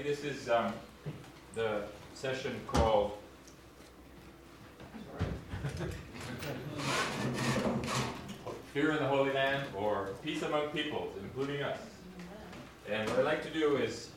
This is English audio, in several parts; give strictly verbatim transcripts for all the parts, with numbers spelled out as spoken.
this is um, the session called Fear in the Holy Land, or Peace Among Peoples, including us. And what I'd like to do is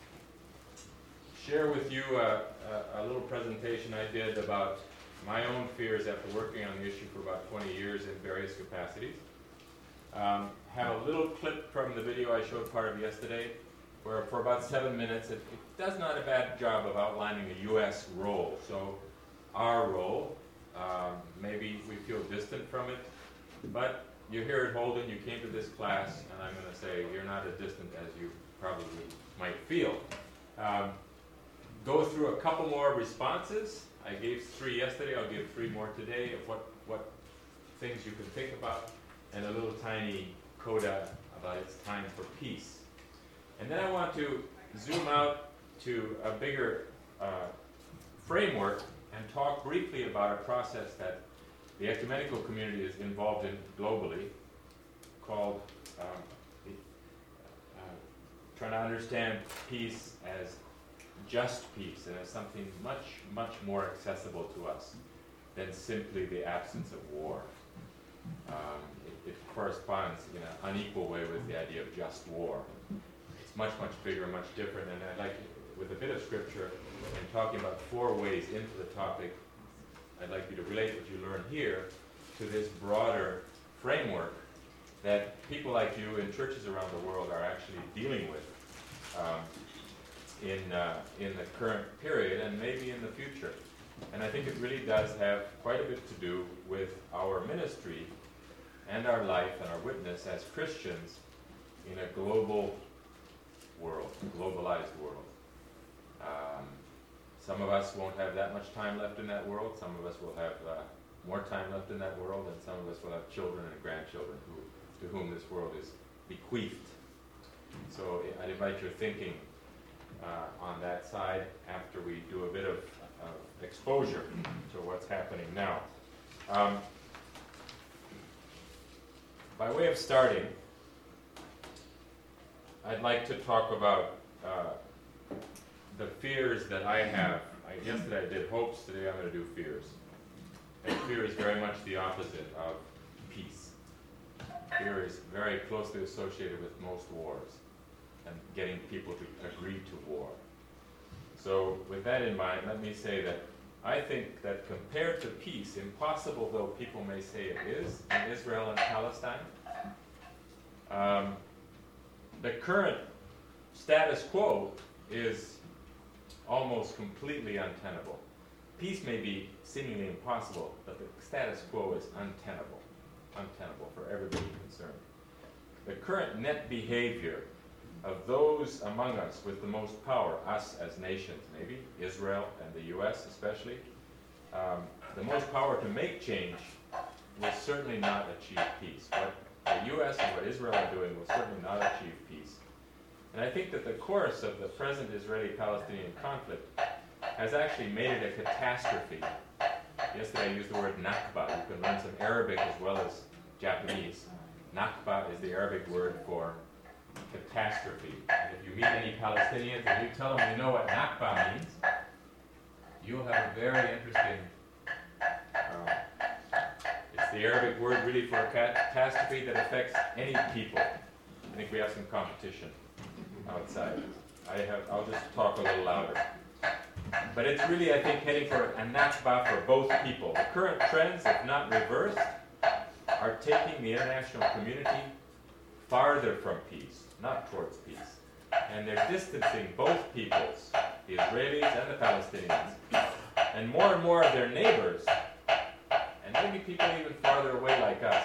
share with you a, a, a little presentation I did about my own fears after working on the issue for about twenty years in various capacities. Um, have a little clip from the video I showed part of yesterday, where for about seven minutes it, it does not a bad job of outlining the U S role. So our role, um, maybe we feel distant from it, but you're here at Holden, you came to this class, and I'm going to say you're not as distant as you probably might feel. Um, go through a couple more responses. I gave three yesterday, I'll give three more today of what, what things you can think about, and a little tiny coda about it's time for peace. And then I want to zoom out to a bigger uh, framework and talk briefly about a process that the ecumenical community is involved in globally, called um, the, uh, trying to understand peace as just peace, and as something much, much more accessible to us than simply the absence of war. Um, it, it corresponds in an unequal way with the idea of just war. It's much, much bigger, much different, and I'd like, with a bit of scripture and talking about four ways into the topic, I'd like you to relate what you learn here to this broader framework that people like you in churches around the world are actually dealing with um, in, uh, in the current period and maybe in the future. And I think it really does have quite a bit to do with our ministry and our life and our witness as Christians in a global world, a globalized world. Um, some of us won't have that much time left in that world. Some of us will have uh, more time left in that world, and some of us will have children and grandchildren who, to whom this world is bequeathed. So I'd invite your thinking uh, on that side after we do a bit of uh, exposure to what's happening now. Um, by way of starting, I'd like to talk about uh, the fears that I have. I, yesterday I did hopes, today I'm going to do fears. And fear is very much the opposite of peace. Fear is very closely associated with most wars and getting people to agree to war. So with that in mind, let me say that I think that compared to peace, impossible though people may say it is in Israel and Palestine, um, the current status quo is almost completely untenable. Peace may be seemingly impossible, but the status quo is untenable, untenable for everybody concerned. The current net behavior of those among us with the most power, us as nations maybe, Israel and the U S especially, um, the most power to make change will certainly not achieve peace. What the U S and what Israel are doing will certainly not achieve peace. And I think that the course of the present Israeli-Palestinian conflict has actually made it a catastrophe. Yesterday I used the word Nakba. You can learn some Arabic as well as Japanese. Nakba is the Arabic word for catastrophe. And if you meet any Palestinians and you tell them you know what Nakba means, you'll have a very interesting... Uh, it's the Arabic word really for a catastrophe that affects any people. I think we have some competition outside. I have, I'll just talk a little louder. But it's really, I think, heading for a Nakba for both people. The current trends, if not reversed, are taking the international community farther from peace, not towards peace. And they're distancing both peoples, the Israelis and the Palestinians, and more and more of their neighbors, and maybe people even farther away like us,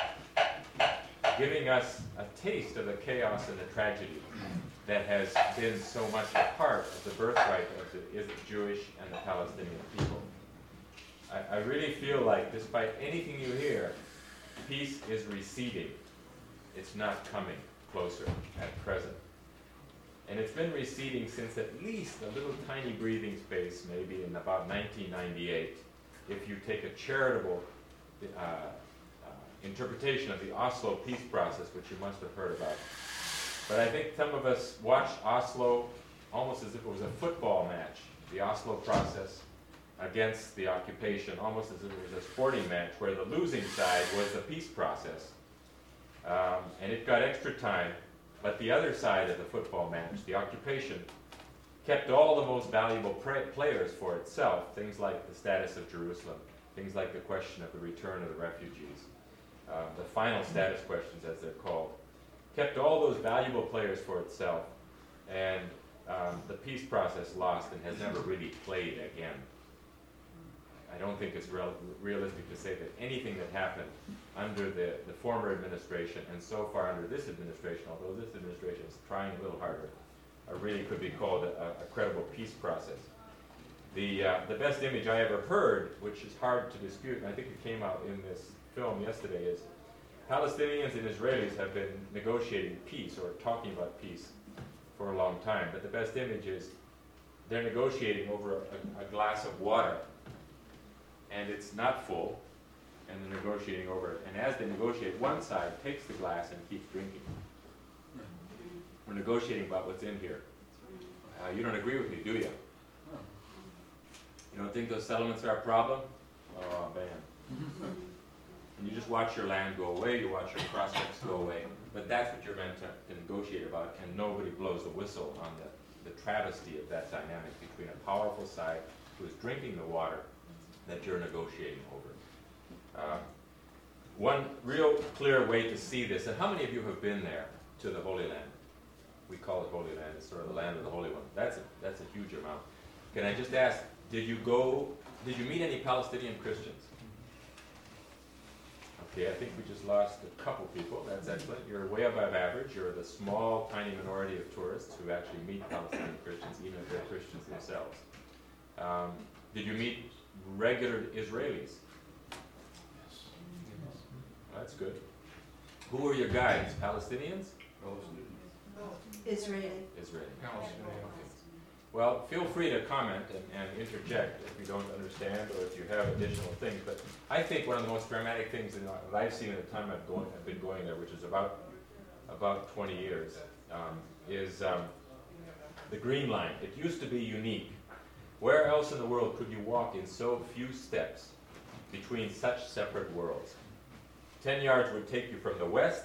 giving us a taste of the chaos and the tragedy that has been so much a part of the birthright of the Jewish and the Palestinian people. I, I really feel like, despite anything you hear, peace is receding. It's not coming closer at present. And it's been receding since at least a little tiny breathing space, maybe in about nineteen ninety-eight, if you take a charitable uh, uh, interpretation of the Oslo peace process, which you must have heard about. But I think some of us watched Oslo almost as if it was a football match, the Oslo process against the occupation, almost as if it was a sporting match where the losing side was the peace process. Um, and it got extra time, but the other side of the football match, the occupation, kept all the most valuable pra- players for itself, things like the status of Jerusalem, things like the question of the return of the refugees, uh, the final status questions as they're called, kept all those valuable players for itself, and um, the peace process lost and has never really played again. I don't think it's real, realistic to say that anything that happened under the, the former administration, and so far under this administration, although this administration is trying a little harder, uh, really could be called a, a credible peace process. The, uh, the best image I ever heard, which is hard to dispute, and I think it came out in this film yesterday, is Palestinians and Israelis have been negotiating peace or talking about peace for a long time, but the best image is they're negotiating over a, a glass of water, and it's not full, and they're negotiating over it. And as they negotiate, one side takes the glass and keeps drinking. We're negotiating about what's in here. Uh, you don't agree with me, do you? You don't think those settlements are a problem? Oh, man. And you just watch your land go away, you watch your prospects go away. But that's what you're meant to, to negotiate about, and nobody blows the whistle on the, the travesty of that dynamic between a powerful side who is drinking the water that you're negotiating over. Uh, one real clear way to see this, and how many of you have been there to the Holy Land? We call it Holy Land, it's sort of the land of the Holy One. That's a, that's a huge amount. Can I just ask, did you go, did you meet any Palestinian Christians? Okay, I think we just lost a couple people. That's excellent. You're way above average. You're the small, tiny minority of tourists who actually meet Palestinian Christians, even if they're Christians themselves. Um, did you meet regular Israelis? Yes. That's good. Who were your guides? Palestinians? Israeli. Israeli. Palestinian. Okay. Well, feel free to comment and, and interject if you don't understand or if you have additional things. But I think one of the most dramatic things in, that I've seen in the time I've, going, I've been going there, which is about about twenty years, um, is um, the Green Line. It used to be unique. Where else in the world could you walk in so few steps between such separate worlds? Ten yards would take you from the west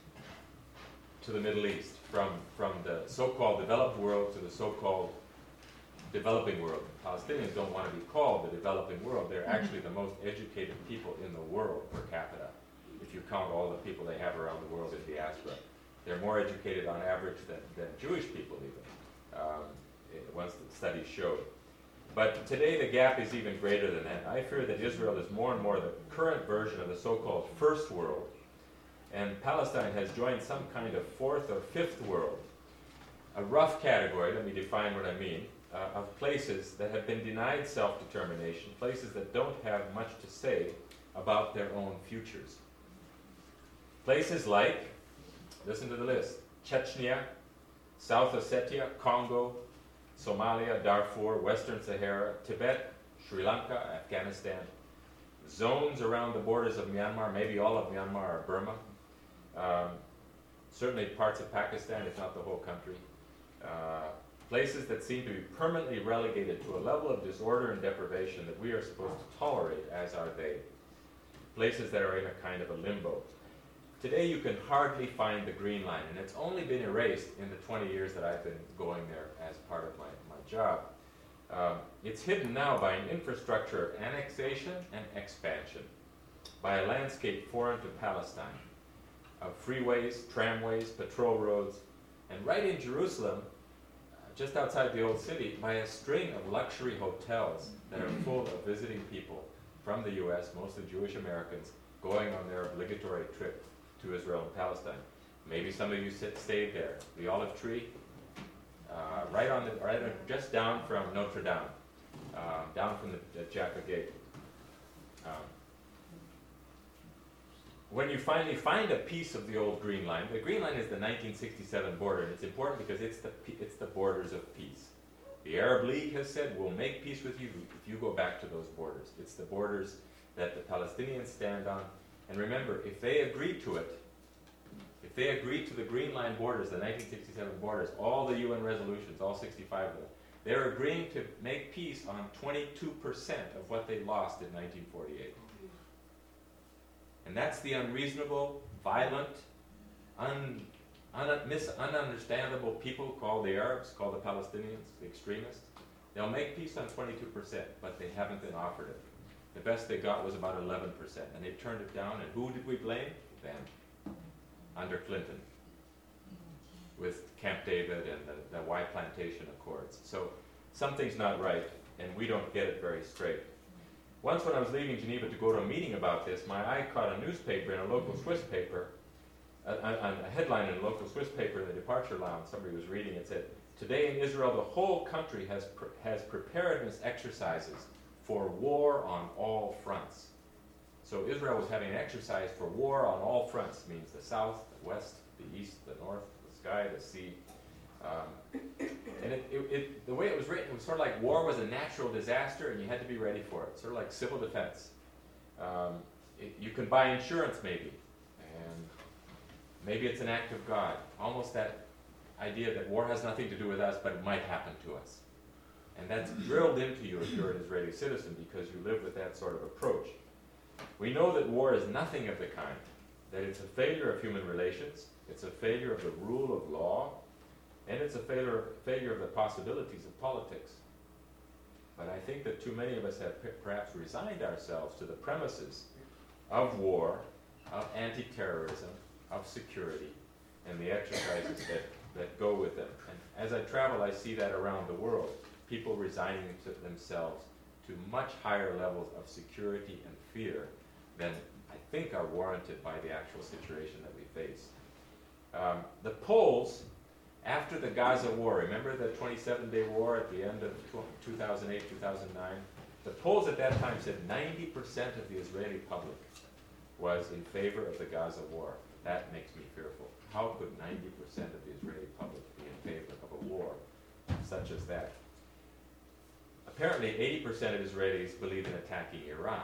to the Middle East, from, from the so-called developed world to the so-called developing world. Palestinians don't want to be called the developing world. They're actually the most educated people in the world per capita, if you count all the people they have around the world in diaspora. They're more educated on average than, than Jewish people even, um, once the studies showed. But today the gap is even greater than that. I fear that Israel is more and more the current version of the so-called first world, and Palestine has joined some kind of fourth or fifth world. A rough category, let me define what I mean, uh, of places that have been denied self-determination, places that don't have much to say about their own futures. Places like, listen to the list, Chechnya, South Ossetia, Congo, Somalia, Darfur, Western Sahara, Tibet, Sri Lanka, Afghanistan, zones around the borders of Myanmar, maybe all of Myanmar or Burma, um, certainly parts of Pakistan, if not the whole country, uh, places that seem to be permanently relegated to a level of disorder and deprivation that we are supposed to tolerate, as are they, places that are in a kind of a limbo. Today you can hardly find the Green Line, and it's only been erased in the twenty years that I've been going there as part of my, my job. Um, it's hidden now by an infrastructure of annexation and expansion, by a landscape foreign to Palestine, of freeways, tramways, patrol roads, and right in Jerusalem, uh, just outside the old city, by a string of luxury hotels that are full of visiting people from the U S, mostly Jewish Americans, going on their obligatory trip to Israel and Palestine. Maybe some of you sit, stayed there. The Olive Tree, uh, right on the, right on, just down from Notre Dame, uh, down from the, the Jaffa Gate. Um, when you finally find a piece of the old Green Line, the Green Line is the nineteen sixty-seven border, and it's important because it's the it's the borders of peace. The Arab League has said, we'll make peace with you if you go back to those borders. It's the borders that the Palestinians stand on. And remember, if they agree to it, If they agreed to the Green Line borders, the nineteen sixty-seven borders, all the U N resolutions, all sixty-five of them, they're agreeing to make peace on twenty-two percent of what they lost in nineteen forty-eight. And that's the unreasonable, violent, un, un, mis, ununderstandable people called the Arabs, called the Palestinians, the extremists. They'll make peace on twenty-two percent, but they haven't been offered it. The best they got was about eleven percent, and they turned it down, and who did we blame? Them. Under Clinton, with Camp David and the, the Y Plantation Accords. So something's not right, and we don't get it very straight. Once when I was leaving Geneva to go to a meeting about this, my eye caught a newspaper in a local Swiss paper, a, a, a headline in a local Swiss paper in the departure lounge. Somebody was reading it, said, "Today in Israel, the whole country has, pre- has preparedness exercises for war on all fronts." So Israel was having an exercise for war on all fronts, means the south, the west, the east, the north, the sky, the sea. Um, and it, it, it, the way it was written, it was sort of like war was a natural disaster and you had to be ready for it, sort of like civil defense. Um, it, you can buy insurance maybe, and maybe it's an act of God. Almost that idea that war has nothing to do with us, but it might happen to us. And that's drilled into you if you're an Israeli citizen because you live with that sort of approach. We know that war is nothing of the kind, that it's a failure of human relations, it's a failure of the rule of law, and it's a failure, failure of the possibilities of politics. But I think that too many of us have p- perhaps resigned ourselves to the premises of war, of anti-terrorism, of security, and the exercises that, that go with them. And as I travel, I see that around the world, people resigning to themselves to much higher levels of security and fear than I think are warranted by the actual situation that we face. Um, the Poles, after the Gaza war, remember the twenty-seven day war at the end of two thousand eight, two thousand nine? The Poles at that time said ninety percent of the Israeli public was in favor of the Gaza war. That makes me fearful. How could ninety percent of the Israeli public be in favor of a war such as that? Apparently eighty percent of Israelis believe in attacking Iran.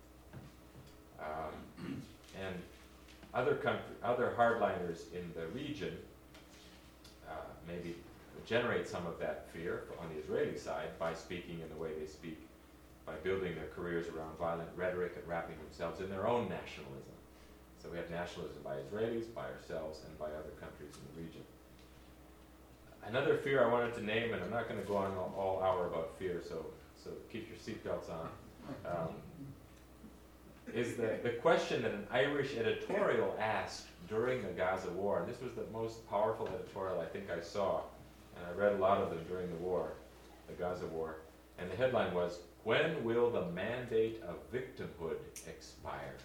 Um, and other country, other hardliners in the region uh, maybe generate some of that fear on the Israeli side by speaking in the way they speak, by building their careers around violent rhetoric and wrapping themselves in their own nationalism. So we have nationalism by Israelis, by ourselves, and by other countries in the region. Another fear I wanted to name, and I'm not going to go on all, all hour about fear, so so keep your seatbelts on, um, is the, the question that an Irish editorial asked during the Gaza war, and this was the most powerful editorial I think I saw, and I read a lot of them during the war, the Gaza war, and the headline was, "When will the mandate of victimhood expire?"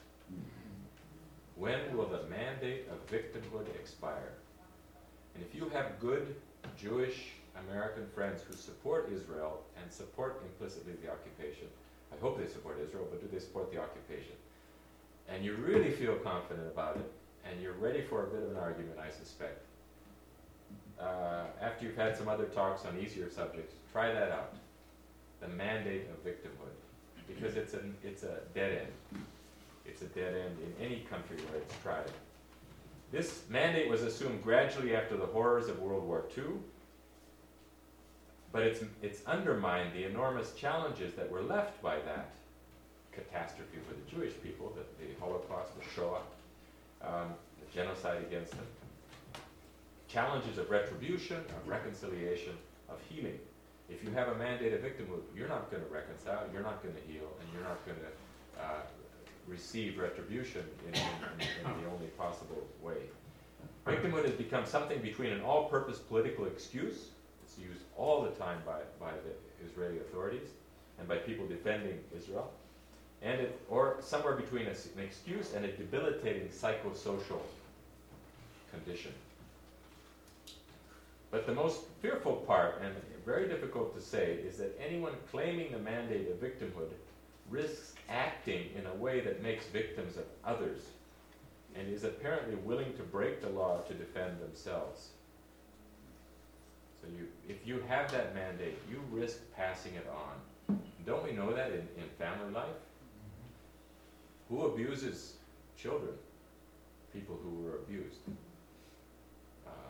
When will the mandate of victimhood expire? And if you have good Jewish American friends who support Israel and support implicitly the occupation, I hope they support Israel, but do they support the occupation? And you really feel confident about it, and you're ready for a bit of an argument, I suspect. Uh, after you've had some other talks on easier subjects, try that out. The mandate of victimhood. Because it's a, it's a dead end. It's a dead end in any country where it's tried. This mandate was assumed gradually after the horrors of World War Two, but it's, it's undermined the enormous challenges that were left by that catastrophe for the Jewish people, the, the Holocaust, the Shoah, um, the genocide against them. Challenges of retribution, of reconciliation, of healing. If you have a mandate of victimhood, you're not going to reconcile, you're not going to heal, and you're not going to uh, receive retribution in, in, in, in the only possible way. Victimhood has become something between an all-purpose political excuse, it's used all the time by, by the Israeli authorities and by people defending Israel, and it, or somewhere between a, an excuse and a debilitating psychosocial condition. But the most fearful part, and very difficult to say, is that anyone claiming the mandate of victimhood risks acting in a way that makes victims of others, and is apparently willing to break the law to defend themselves. So you, if you have that mandate, you risk passing it on. Don't we know that in, in family life? Who abuses children? People who were abused.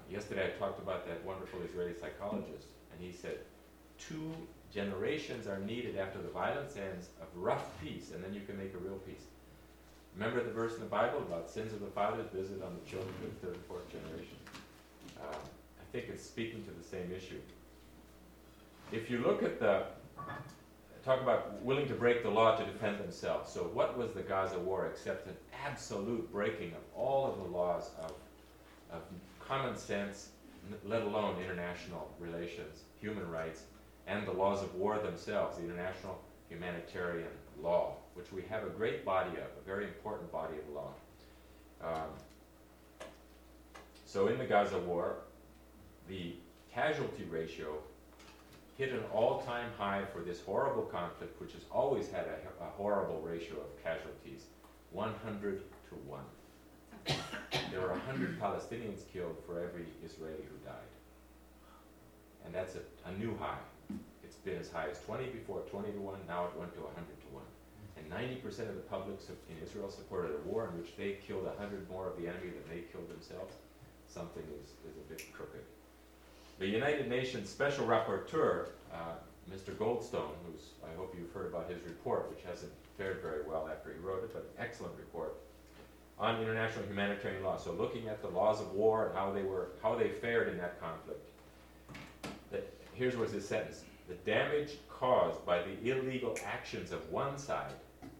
yesterday I talked about that wonderful Israeli psychologist, and he said, two generations are needed after the violence ends of rough peace, and then you can make a real peace. Remember the verse in the Bible about sins of the fathers visited on the children of the third and fourth generation? Uh, I think it's speaking to the same issue. If you look at the, talk about willing to break the law to defend themselves. So what was the Gaza war except an absolute breaking of all of the laws of, of common sense, let alone international relations, human rights, and the laws of war themselves, the international humanitarian law, which we have a great body of, a very important body of law. Um, so in the Gaza war, the casualty ratio hit an all-time high for this horrible conflict, which has always had a, a horrible ratio of casualties, one hundred to one. There were one hundred Palestinians killed for every Israeli who died. And that's a, a new high. It's been as high as twenty before, twenty to one, now it went to one hundred to one. And ninety percent of the public in Israel supported a war in which they killed one hundred more of the enemy than they killed themselves. Something is, is a bit crooked. The United Nations Special Rapporteur, uh, Mister Goldstone, who's, I hope you've heard about his report, which hasn't fared very well after he wrote it, but an excellent report on international humanitarian law. So looking at the laws of war and how they were, how they fared in that conflict. That, here's what's his sentence. The damage caused by the illegal actions of one side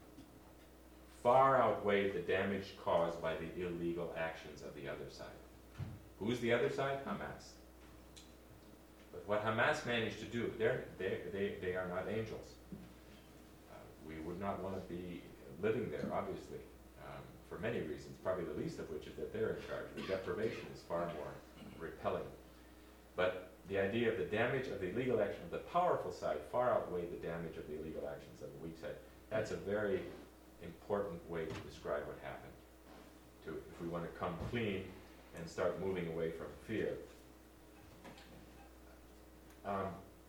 far outweighed the damage caused by the illegal actions of the other side. Who's the other side? Hamas. But what Hamas managed to do, they're, they, they, they are not angels. Uh, we would not want to be living there, obviously, um, for many reasons, probably the least of which is that they're in charge. The deprivation is far more repelling. But the idea of the damage of the illegal action of the powerful side far outweighed the damage of the illegal actions of the weak side. That's a very important way to describe what happened. To, if we want to come clean and start moving away from fear. Um,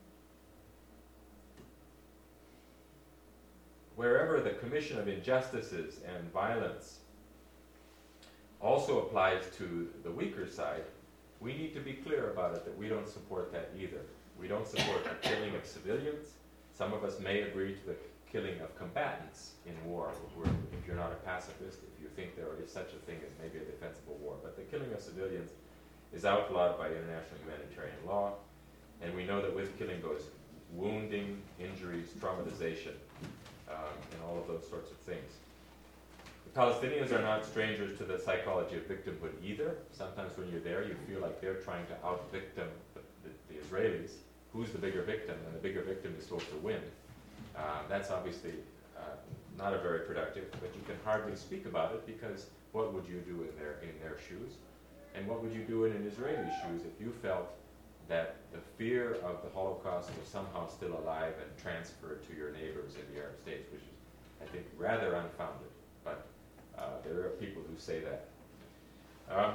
wherever the commission of injustices and violence also applies to the weaker side, we need to be clear about it that we don't support that either. We don't support the killing of civilians. Some of us may agree to the killing of combatants in war, if you're not a pacifist, if you think there is such a thing as maybe a defensible war. But the killing of civilians is outlawed by international humanitarian law, and we know that with killing goes wounding, injuries, traumatization, um, and all of those sorts of things. The Palestinians are not strangers to the psychology of victimhood either. Sometimes when you're there, you feel like they're trying to out-victim the, the, the Israelis. Who's the bigger victim? And the bigger victim is supposed to win. Uh, that's obviously uh, not a very productive, but you can hardly speak about it because what would you do in their, in their shoes? And what would you do in an Israeli shoes if you felt that the fear of the Holocaust was somehow still alive and transferred to your neighbors in the Arab states, which is, I think, rather unfounded. But uh, there are people who say that. Um,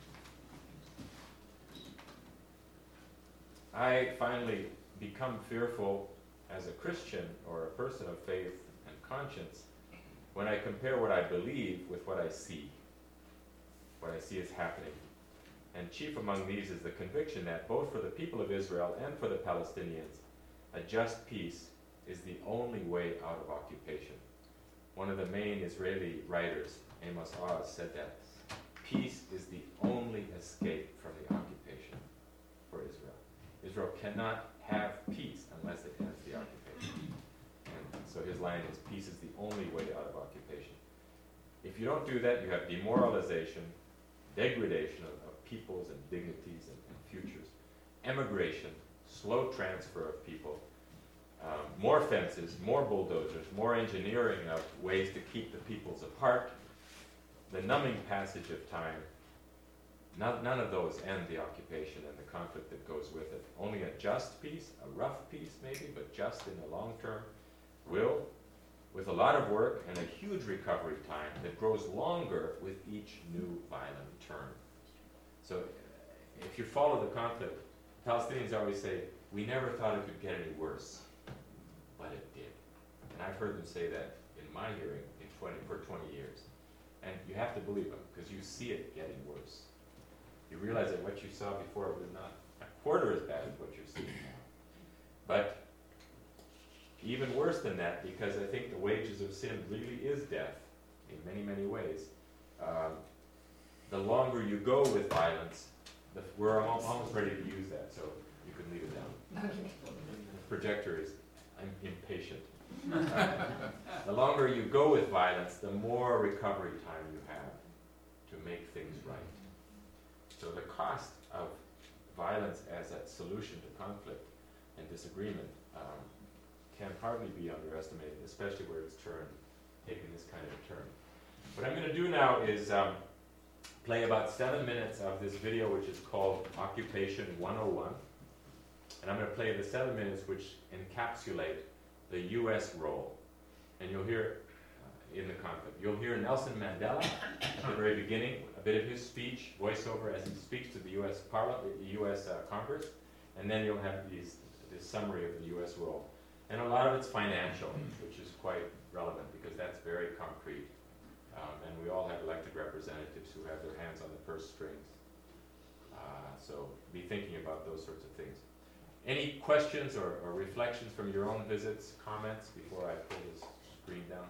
I finally become fearful as a Christian or a person of faith and conscience when I compare what I believe with what I see, what I see is happening. And chief among these is the conviction that both for the people of Israel and for the Palestinians, a just peace is the only way out of occupation. One of the main Israeli writers, Amos Oz, said that peace is the only escape from the occupation for Israel. Israel cannot have peace unless it ends the occupation. And so his line is, peace is the only way out of occupation. If you don't do that, you have demoralization, degradation of, of peoples and dignities and, and futures, emigration, slow transfer of people, um, more fences, more bulldozers, more engineering of ways to keep the peoples apart, the numbing passage of time. None, none of those end the occupation and the conflict that goes with it. Only a just peace, a rough peace maybe, but just in the long term, will, with a lot of work and a huge recovery time that grows longer with each new violent turn. So if you follow the conflict, Palestinians always say, we never thought it could get any worse, but it did. And I've heard them say that in my hearing in twenty, for twenty years. And you have to believe them, because you see it getting worse. you realize that what you saw before was not a quarter as bad as what you're seeing now. But even worse than that, because I think the wages of sin really is death in many, many ways. Um, the longer you go with violence, the, we're almost, almost ready to use that, so you can leave it down. Okay. The projector is, I'm impatient. Uh, the longer you go with violence, the more recovery time you have to make things right. So the cost of violence as a solution to conflict and disagreement um, can hardly be underestimated, especially where it's turned, taking this kind of a turn. What I'm going to do now is um, play about seven minutes of this video, which is called Occupation one oh one. And I'm going to play the seven minutes which encapsulate the U S role. And you'll hear uh, in the conflict, you'll hear Nelson Mandela at the very beginning, a bit of his speech, voiceover as he speaks to the U S Parliament, the U S uh, Congress, and then you'll have these, this summary of the U S role. And a lot of it's financial, which is quite relevant because that's very concrete. Um, and we all have elected representatives who have their hands on the purse strings. Uh, so be thinking about those sorts of things. Any questions or, or reflections from your own visits, comments before I pull this screen down?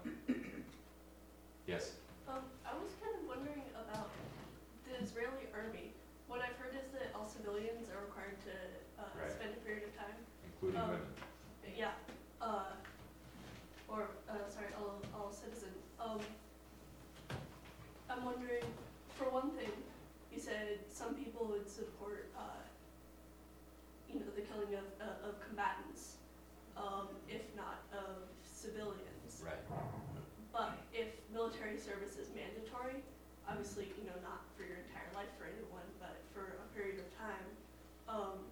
Yes? Um, I was kind of wondering about the Israeli army. What I've heard is that all civilians are required to uh, Right. spend a period of time. Including Um, women. Yeah. Uh, or, uh, sorry, all, all citizens. Um, I'm wondering, for one thing, you said some people would support, uh, you know, the killing of, uh, of combatants, um, if not of civilians. Right. But if military service is mandatory, obviously, you know, not for your entire life for anyone, but for a period of time, um,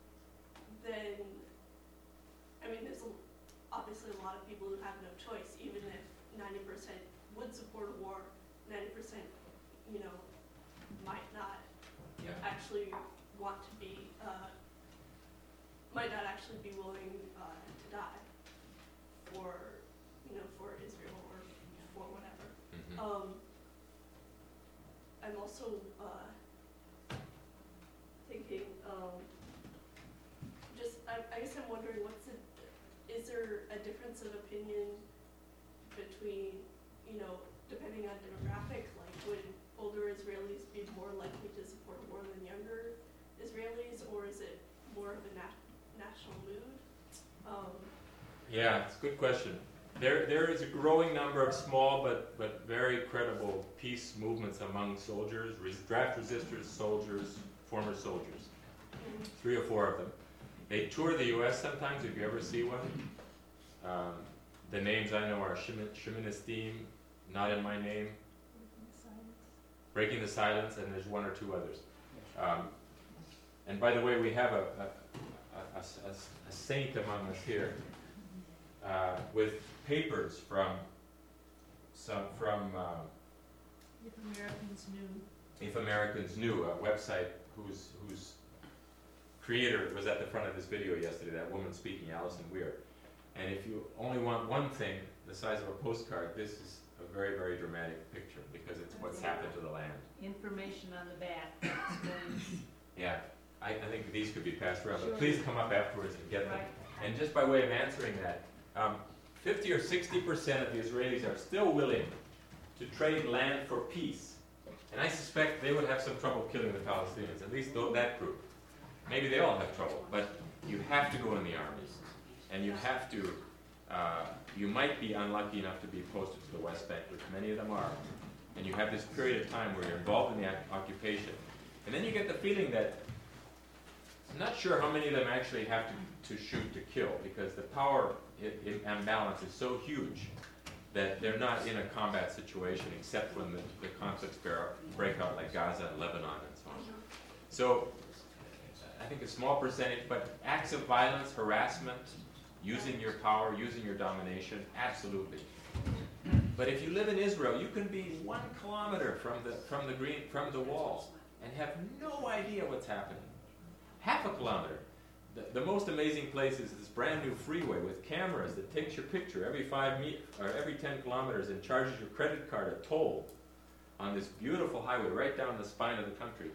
then, I mean, there's a, obviously a lot of people who have no choice, even if ninety percent would support a war, ninety percent, you know, might not Yeah. actually want to be, uh, might not actually be willing uh, to die for, you know, for Israel or for whatever. Mm-hmm. Um, I'm also uh, thinking, um, just, I, I guess I'm wondering, what's the, is there a difference of opinion between, you know, depending on demographic, like would older Israelis be more likely to support war than younger Israelis, or is it more of a nat national mood? Um, Yeah, it's a good question. There, there is a growing number of small but, but very credible peace movements among soldiers, res draft resistors, soldiers, former soldiers. mm, Three or four of them. They tour the U S sometimes, if you ever see one. Um, the names I know are Sheministim, Not in My Name, Breaking the Silence, and there's one or two others. Um, and by the way, we have a, a, a, a, a saint among us here uh, with papers from some from um, If Americans knew. If Americans Knew, a website whose whose creator was at the front of this video yesterday, that woman speaking, Alison Weir. And if you only want one thing, the size of a postcard, this is a very, very dramatic picture because it's what's happened to the land. Information on the back that explains. Yeah, I, I think these could be passed around, Sure. but please come up afterwards and get them. Right. And just by way of answering that, um, fifty or sixty percent of the Israelis are still willing to trade land for peace. And I suspect they would have some trouble killing the Palestinians, at least th that group. Maybe they all have trouble, but you have to go in the army. And you have to, uh, you might be unlucky enough to be posted to the West Bank, which many of them are. And you have this period of time where you're involved in the occupation. And then you get the feeling that, I'm not sure how many of them actually have to, to shoot to kill, because the power it, it, imbalance is so huge that they're not in a combat situation except when the, the conflicts break out like Gaza and Lebanon and so on. So I think a small percentage, but acts of violence, harassment, using your power, using your domination, absolutely. But if you live in Israel, you can be one kilometer from the from the green from the wall and have no idea what's happening. Half a kilometer. The, the most amazing place is this brand new freeway with cameras that takes your picture every five me or every ten kilometers and charges your credit card a toll on this beautiful highway right down the spine of the country.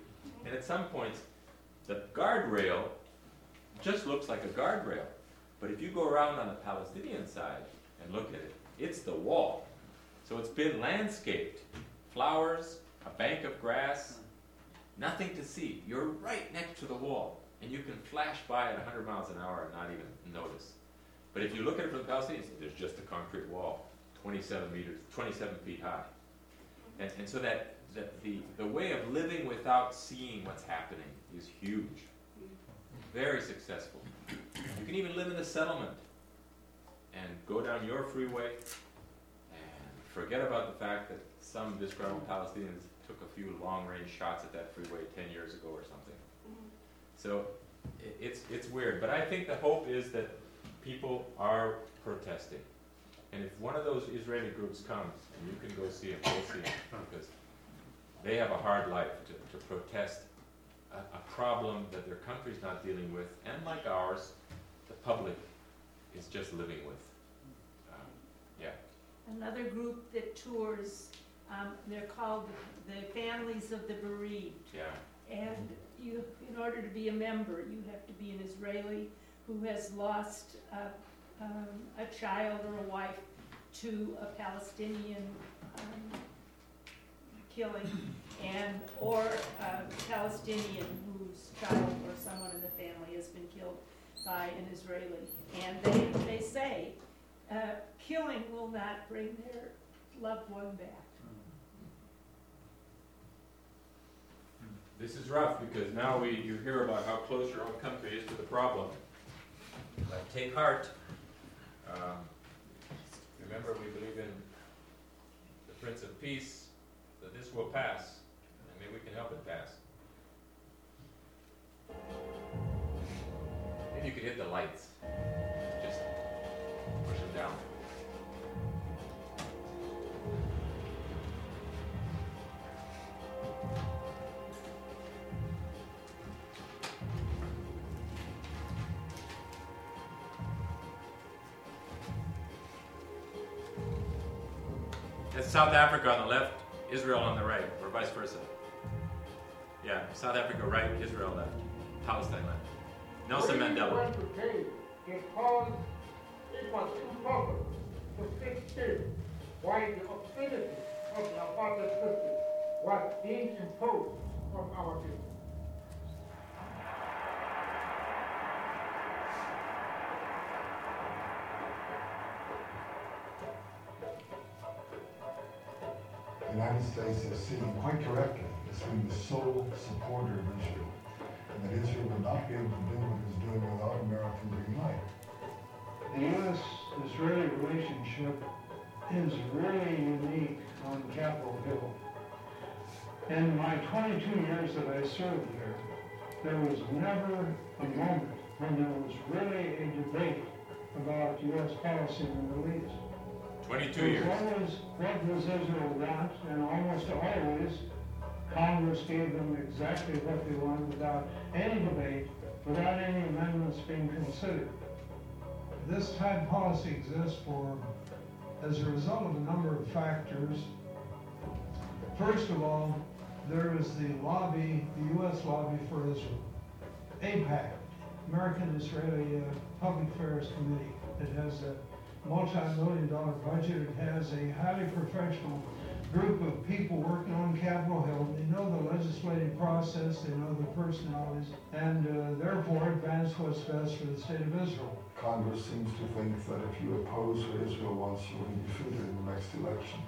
And at some points, the guardrail just looks like a guardrail. But if you go around on the Palestinian side and look at it, it's the wall. So it's been landscaped. Flowers, a bank of grass, nothing to see. You're right next to the wall. And you can flash by at one hundred miles an hour and not even notice. But if you look at it from the Palestinians, there's just a concrete wall, twenty-seven meters, twenty-seven feet high. And, and so that, that the, the way of living without seeing what's happening is huge. Very successful. You can even live in a settlement and go down your freeway and forget about the fact that some disgruntled Palestinians took a few long-range shots at that freeway ten years ago or something. So it, it's, it's weird, but I think the hope is that people are protesting. And if one of those Israeli groups comes, and you can go see them, go see them, because they have a hard life to, to protest a, a problem that their country's not dealing with, and like ours, the public is just living with. Um, yeah. Another group that tours, um, they're called the, the Families of the Bereaved. Yeah. And you, in order to be a member, you have to be an Israeli who has lost uh, um, a child or a wife to a Palestinian um, killing, and or a Palestinian whose child or someone in the family has been killed by an Israeli. And they, they say uh, killing will not bring their loved one back. This is rough because now we you hear about how close your own country is to the problem. But take heart. Um, remember, we believe in the Prince of Peace, that this will pass, and maybe we can help it pass. Maybe you could hit the lights. Just push them down. That's South Africa on the left, Israel on the right, or vice versa. Yeah, South Africa right, Israel left, Palestine left. Nelson Mandela. Because it was impossible to fix this while the obscenity of the apartheid system was being imposed on our people. The United States is seen quite correctly as being the sole supporter of Israel, and that Israel would not be able to do what it is doing without American green light. The U S-Israeli relationship is really unique on Capitol Hill. In my twenty-two years that I served here, there was never a moment when there was really a debate about U S policy in the Middle East. twenty-two years. Always, what does Israel want? And almost always, Congress gave them exactly what they wanted without any debate, without any amendments being considered. This type policy exists for, as a result of a number of factors. First of all, there is the lobby, the U S lobby for Israel. AIPAC, American Israeli uh, Public Affairs Committee. It has a multi-million dollar budget. It has a highly professional group of people working on Capitol Hill. They know the legislative process, they know the personalities, and uh, therefore advance what's best for the state of Israel. Congress seems to think that if you oppose what Israel wants, you will be defeated in the next election.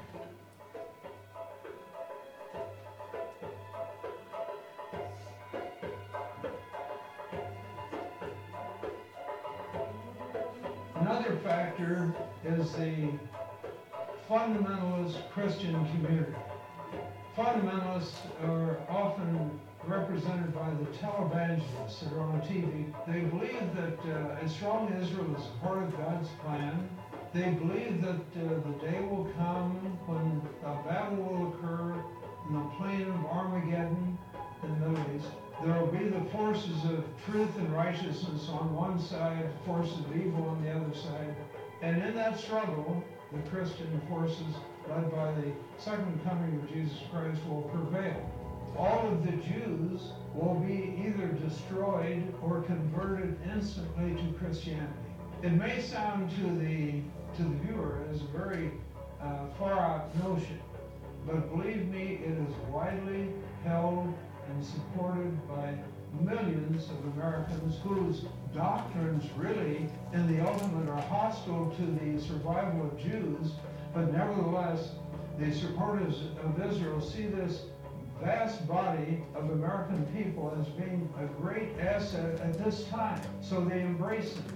Another factor is the fundamentalist Christian community. Fundamentalists are often represented by the televangelists that are on T V. They believe that uh, as strong as Israel is a part of God's plan, they believe that uh, the day will come when a battle will occur in the plain of Armageddon in the Middle East. There will be the forces of truth and righteousness on one side, forces of evil on the other side. And in that struggle, the Christian forces, led by the second coming of Jesus Christ, will prevail. all of the Jews will be either destroyed or converted instantly to Christianity. It may sound to the to the viewer as a very uh, far-out notion, but believe me, it is widely held and supported by millions of Americans whose doctrines really, in the ultimate, are hostile to the survival of Jews, but nevertheless, the supporters of Israel see this vast body of American people as being a great asset at this time, so they embrace it.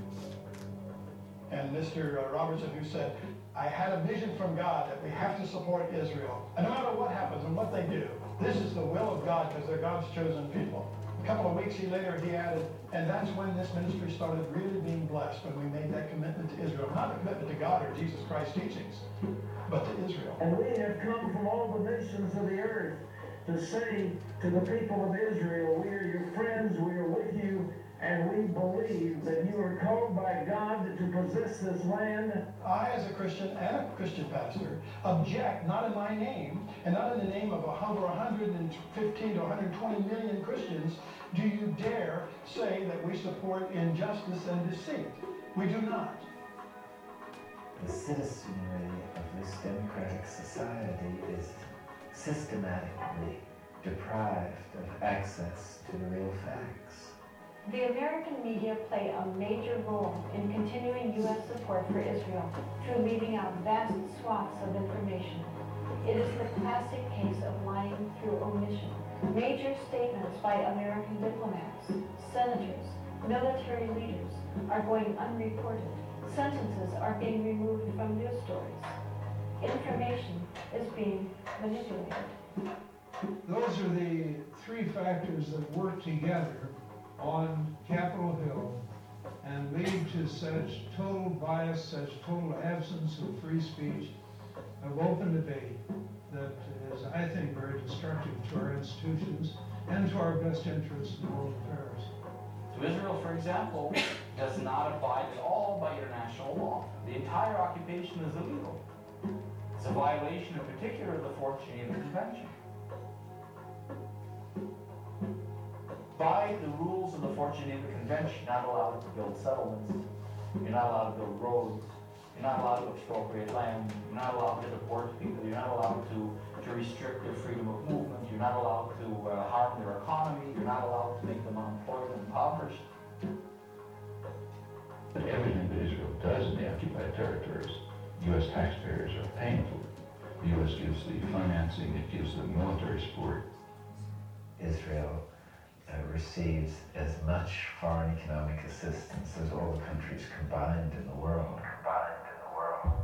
And Mister Robertson, who said, I had a vision from God that we have to support Israel. And no matter what happens and what they do, this is the will of God because they're God's chosen people. A couple of weeks later, he added, and that's when this ministry started really being blessed, when we made that commitment to Israel. Not a commitment to God or Jesus Christ's teachings, but to Israel. And we have come from all the nations of the earth to say to the people of Israel, we are your friends, we are with you, and we believe that you are called by God to possess this land. I, as a Christian and a Christian pastor, object, not in my name, and not in the name of over one hundred fifteen to one hundred twenty million Christians, do you dare say that we support injustice and deceit? We do not. The citizenry of this democratic society is systematically deprived of access to the real facts. The American media play a major role in continuing U S support for Israel through leaving out vast swaths of information. It is the classic case of lying through omission. Major statements by American diplomats, senators, military leaders are going unreported. Sentences are being removed from news stories. Information is being manipulated. Those are the three factors that work together on Capitol Hill and lead to such total bias, such total absence of free speech, of open debate, that is, I think, very destructive to our institutions and to our best interests in world affairs. So Israel, for example, does not abide at all by international law. The entire occupation is illegal. It's a violation in particular of the Fourth Geneva Convention. By the rules of the Fourth Geneva Convention, you're not allowed to build settlements, you're not allowed to build roads, you're not allowed to expropriate land, you're not allowed to deport people, you're not allowed to, to restrict their freedom of movement, you're not allowed to uh, harm their economy, you're not allowed to make them unemployed and impoverished. But everything that Israel does in the occupied territories, U S taxpayers are paying for it. The U S gives the financing, it gives the military support. Israel uh, receives as much foreign economic assistance as all the countries combined in the world. Combined in the world.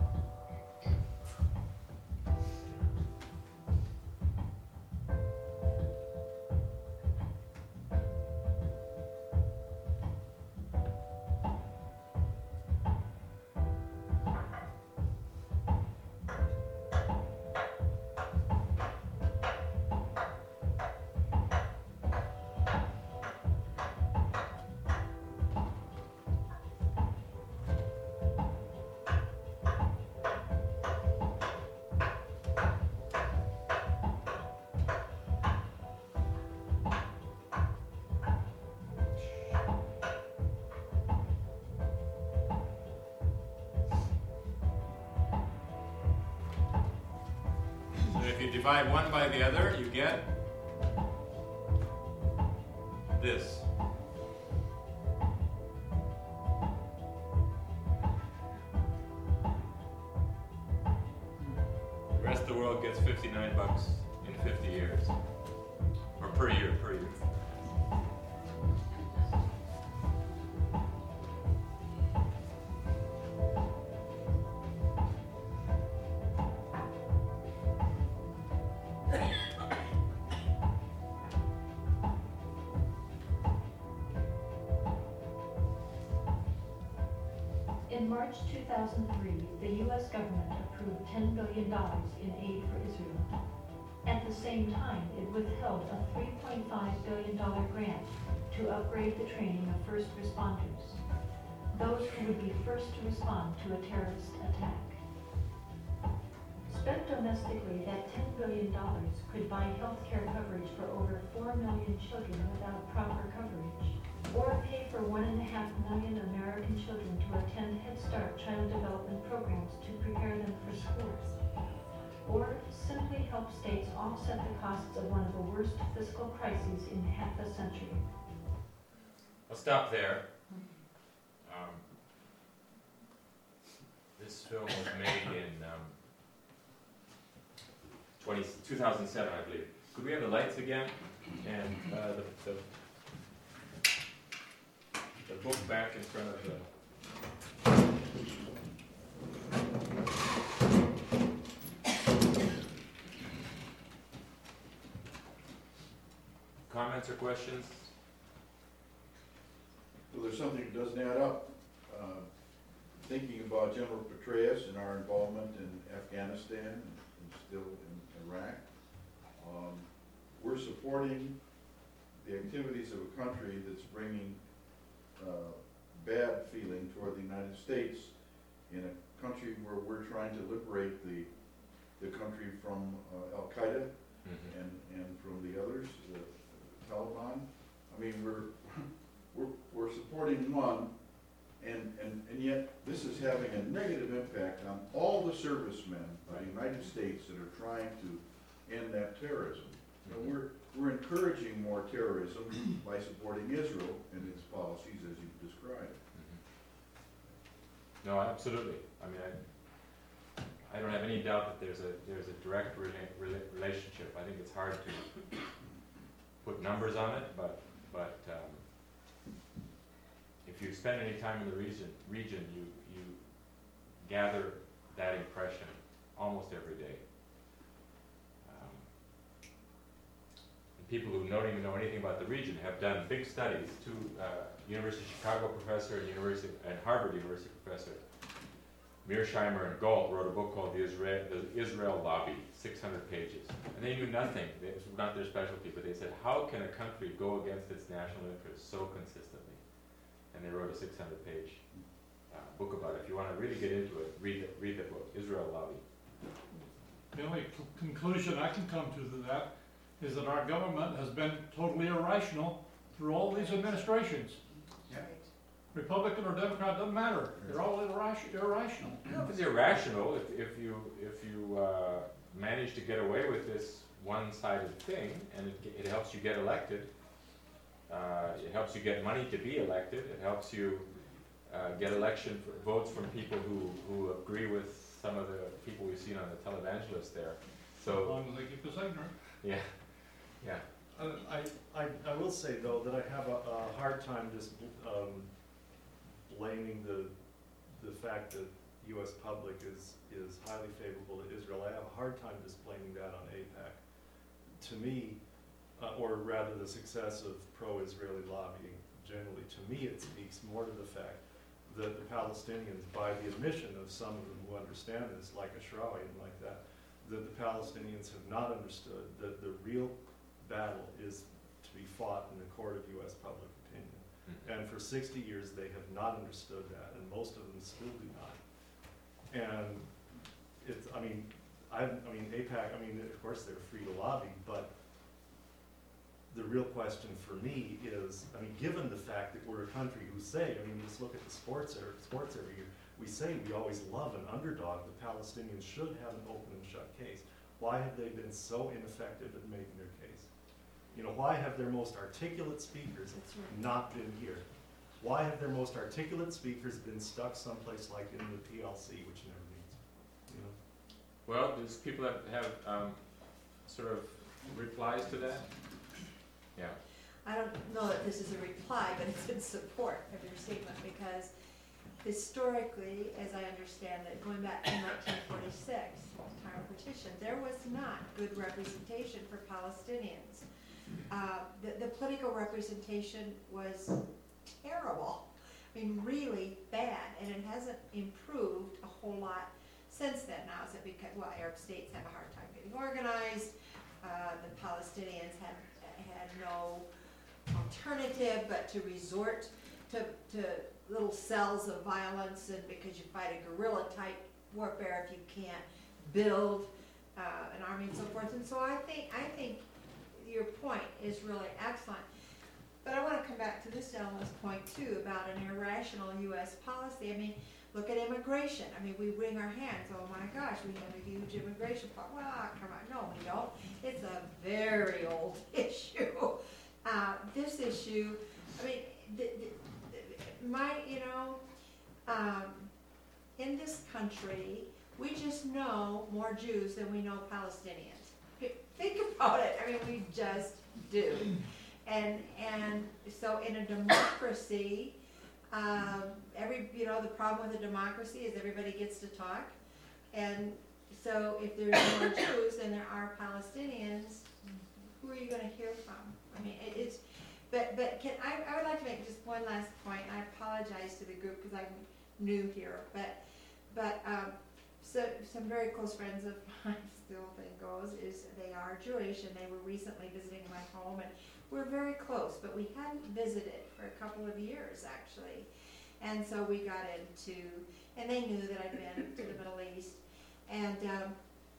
If you divide one by the other, you get this. The rest of the world gets fifty-nine bucks in fifty years. Or per year, per year. In March two thousand three, the U S government approved ten billion dollars in aid for Israel. At the same time, it withheld a three point five billion dollars grant to upgrade the training of first responders, those who would be first to respond to a terrorist attack. Spent domestically, that ten billion dollars could buy health care coverage for over four million children without proper coverage, or pay for one and a half million American children to attend Head Start child development programs to prepare them for schools, or simply help states offset the costs of one of the worst fiscal crises in half a century. I'll stop there. Um, this film was made in um, twenty, two thousand seven, I believe. Could we have the lights again? And uh, the, the, the book back in front of the... Comments or questions? Well, there's something that doesn't add up. Uh, thinking about General Petraeus and our involvement in Afghanistan and still in Iraq, um, we're supporting the activities of a country that's bringing uh, bad feeling toward the United States in a country where we're trying to liberate the the country from uh, Al Qaeda mm-hmm. and and from the others, the Taliban. I mean, we're we're we're supporting one, and and and yet this is having a negative impact on all the servicemen of the United States that are trying to end that terrorism. So we're we're encouraging more terrorism by supporting Israel and its policies as you've described. Mm-hmm. No, absolutely. I mean, I, I don't have any doubt that there's a there's a direct rela rela relationship. I think it's hard to put numbers on it, but but um, if you spend any time in the region, region, you you gather that impression almost every day. Um, and people who don't even know anything about the region have done big studies. Two uh, University of Chicago professor and University and Harvard University professor, Mearsheimer and Galt, wrote a book called The Israel, the Israel Lobby, six hundred pages. And they knew nothing. It was not their specialty, but they said, how can a country go against its national interests so consistently? And they wrote a six hundred page uh, book about it. If you want to really get into it, read the, read the book, Israel Lobby. The only conclusion I can come to to that is that our government has been totally irrational through all these administrations. Yeah. Republican or Democrat, doesn't matter. They're all irrational. irrational. No, if it's irrational, if, if you, if you uh, manage to get away with this one-sided thing, and it, it helps you get elected, uh, it helps you get money to be elected, it helps you uh, get election for votes from people who, who agree with some of the people we've seen on the televangelists there. So, as long as they keep us ignorant. Yeah, yeah. Uh, I, I, I will say, though, that I have a, a hard time just um, blaming the, the fact that U S public is, is highly favorable to Israel. I have a hard time just blaming that on AIPAC. To me, uh, or rather the success of pro-Israeli lobbying generally, to me it speaks more to the fact that the Palestinians, by the admission of some of them who understand this, like Ashrawi and like that, that the Palestinians have not understood that the real battle is to be fought in the court of U S public opinion. Mm-hmm. And for sixty years they have not understood that, and most of them still do not. And it's, I mean, I, I mean, AIPAC, I mean, of course they're free to lobby, but the real question for me is, I mean, given the fact that we're a country who say, I mean, just look at the sports, er, sports every year, we say we always love an underdog. The Palestinians should have an open and shut case. Why have they been so ineffective at making their case? You know, why have their most articulate speakers not been here? Why have their most articulate speakers been stuck someplace like in the P L C, which never meets? You know? Well, there's people that have um, sort of replies to that. Yeah. I don't know that this is a reply, but it's in support of your statement, because historically, as I understand it, going back to nineteen forty-six, the time of partition, there was not good representation for Palestinians. Uh, the, the political representation was terrible. I mean, really bad, and it hasn't improved a whole lot since then. Now, is it because, well, Arab states have a hard time getting organized, uh, the Palestinians had, had no alternative but to resort to, to little cells of violence, and because you fight a guerrilla type warfare if you can't build uh, an army and so forth. And so I think, I think your point is really excellent. But I want to come back to this gentleman's point too about an irrational U S policy. I mean, look at immigration. I mean, we wring our hands. Oh my gosh, we have a huge immigration policy. Well, come on, no, we don't. It's a very old issue. Uh, this issue, I mean, the, the, my, you know, um, in this country, we just know more Jews than we know Palestinians. Think about it. I mean, we just do. And and so in a democracy, um, every you know the problem with a democracy is everybody gets to talk, and so if there's more Jews than there are Palestinians, who are you going to hear from? I mean, it, it's but but can I I would like to make just one last point. I apologize to the group because I'm new here, but but um, so some very close friends of mine, still thing goes, is they are Jewish, and they were recently visiting my home, and we're very close, but we hadn't visited for a couple of years, actually. And so we got into, and they knew that I'd been to the Middle East. And um,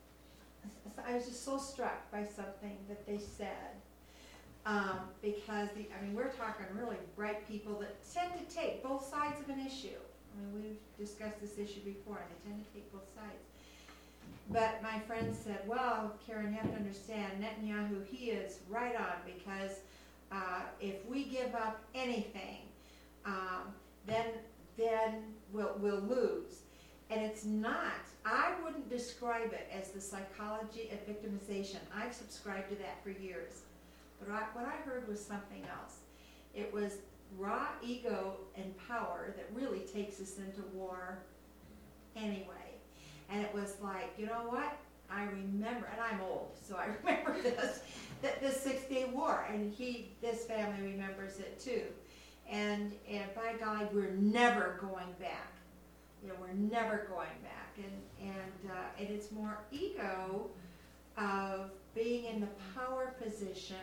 so I was just so struck by something that they said. Um, because, the, I mean, we're talking really bright people that tend to take both sides of an issue. I mean, we've discussed this issue before, and they tend to take both sides. But my friend said, well, Karen, you have to understand, Netanyahu, he is right on, because uh, if we give up anything, um, then then we'll, we'll lose. And it's not, I wouldn't describe it as the psychology of victimization. I've subscribed to that for years. But I, what I heard was something else. It was raw ego and power that really takes us into war anyway. And it was like, you know what? I remember, and I'm old, so I remember this, that the Six-Day War, and he, this family remembers it too. And, and by golly, we're never going back. You know, we're never going back. And, and, uh, and it's more ego of being in the power position,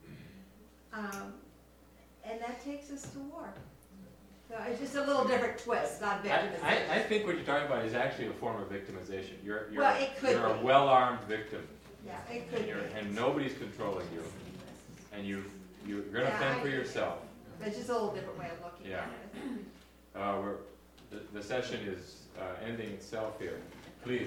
um, and that takes us to war. So it's just a little different twist on victimization. I, I, I think what you're talking about is actually a form of victimization. You're, you're, well, it could you're be. a well-armed victim. Yeah, it could and, you're, be. and nobody's controlling you. And you, you're going to yeah, fend I, for yourself. It's just a little different way of looking yeah. at it. Uh, we're, the, the session is uh, ending itself here. Please.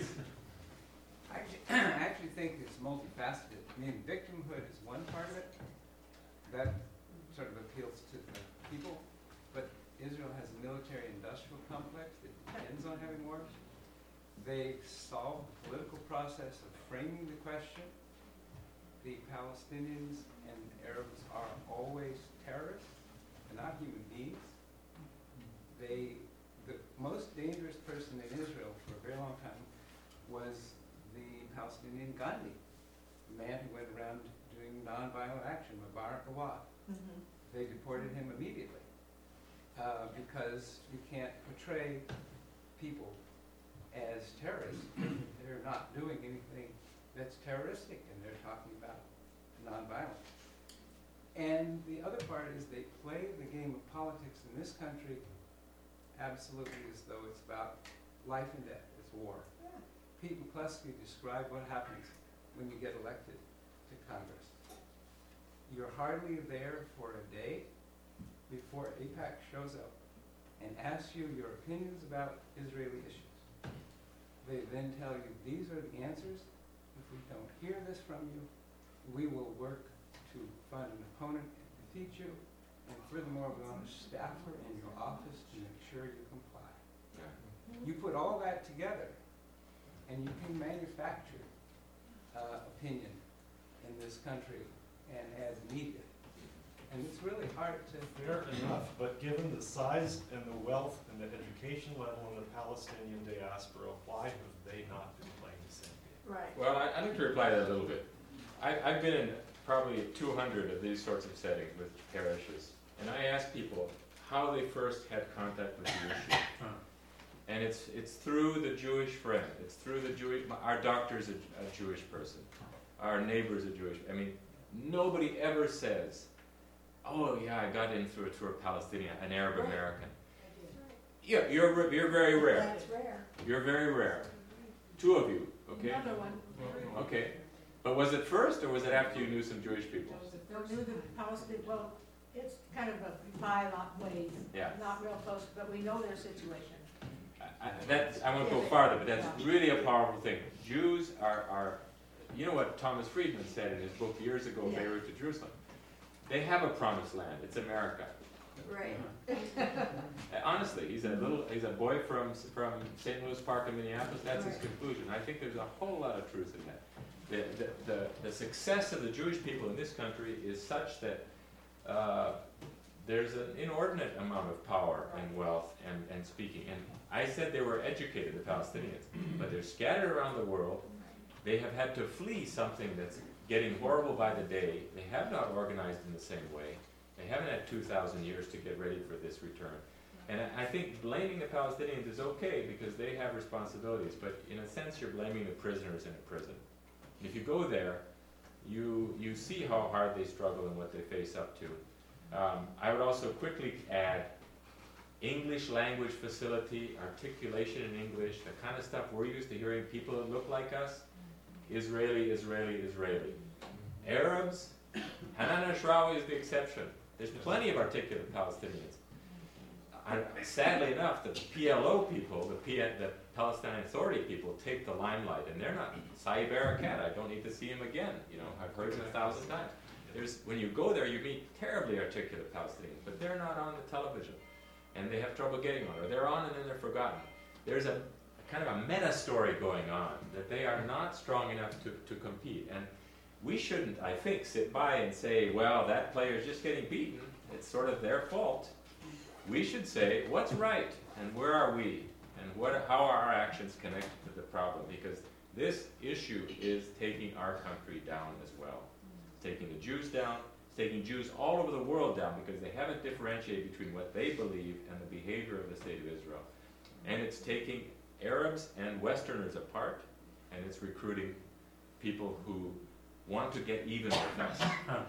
I actually, I actually think it's multifaceted. I mean, victimhood is one part of it. That sort of appeals to the people. But Israel has a military-industrial complex that depends on having wars. They solve the political process of framing the question. The Palestinians and Arabs are always terrorists, and not human beings. They, the most dangerous person in Israel for a very long time was the Palestinian Gandhi, the man who went around doing nonviolent action, Mubarak Awad. Mm-hmm. They deported him immediately uh, because you can't portray people as terrorists. They're not doing anything that's terroristic, and they're talking about nonviolence. And the other part is they play the game of politics in this country absolutely as though it's about life and death. It's war. Yeah. Pete McCluskey described what happens when you get elected to Congress. You're hardly there for a day before AIPAC shows up and asks you your opinions about Israeli issues. They then tell you, these are the answers. If we don't hear this from you, we will work to find an opponent and defeat you. And furthermore, we want a staffer in your office to make sure you comply. Yeah. You put all that together, and you can manufacture uh, opinion in this country and as media. And it's really hard to... Fair enough, but given the size and the wealth and the education level in the Palestinian diaspora, why have they not been playing the same game? Right. Well, I, I'd like to reply to that a little bit. I, I've been in probably two hundred of these sorts of settings with parishes, and I ask people how they first had contact with the issue. And it's it's through the Jewish friend. It's through the Jewish... Our doctor's a, a Jewish person. Our neighbor's a Jewish... I mean, nobody ever says, oh, yeah, I got in through a tour of Palestinian, an Arab right. American. Yeah, you're, you're very rare. That's rare. You're very rare. Two of you Okay? Another one. Okay. But was it first, or was it after you knew some Jewish people? We knew the Palestinian, well, it's kind of a by lot ways. Yeah. Not real close, but we know their situation. I, that's, I won't go farther, but that's really a powerful thing. Jews are, are, you know what Thomas Friedman said in his book years ago, Yeah. Beirut to Jerusalem? They have a promised land. It's America. Right. Uh, Honestly, he's a little, he's a boy from from Saint Louis Park in Minneapolis. That's his Right. conclusion. I think there's a whole lot of truth in that. The, the, the, the success of the Jewish people in this country is such that uh, there's an inordinate amount of power and wealth and, and speaking. And I said they were educated, the Palestinians, but they're scattered around the world. They have had to flee something that's getting horrible by the day. They have not organized in the same way. They haven't had two thousand years to get ready for this return. And I, I think blaming the Palestinians is okay because they have responsibilities, but in a sense you're blaming the prisoners in a prison. If you go there, you, you see how hard they struggle and what they face up to. Um, I would also quickly add English language facility, articulation in English, the kind of stuff we're used to hearing people that look like us. Israeli, Israeli, Israeli. Arabs, Hanan Ashrawi is the exception. There's plenty of articulate Palestinians. I, sadly enough, the P L O people, the, P, the Palestinian Authority people, take the limelight, and they're not. Saeed Barakat, I don't need to see him again. You know, I've heard him a thousand times. There's, when you go there, you meet terribly articulate Palestinians, but they're not on the television, and they have trouble getting on, or they're on and then they're forgotten. There's a, a kind of a meta story going on that they are not strong enough to, to compete, and we shouldn't, I think, sit by and say, well, that player's just getting beaten. It's sort of their fault. We should say, what's right, and where are we, and what, how are our actions connected to the problem? Because this issue is taking our country down as well. It's taking the Jews down, it's taking Jews all over the world down because they haven't differentiated between what they believe and the behavior of the State of Israel. And it's taking Arabs and Westerners apart, and it's recruiting people who want to get even with us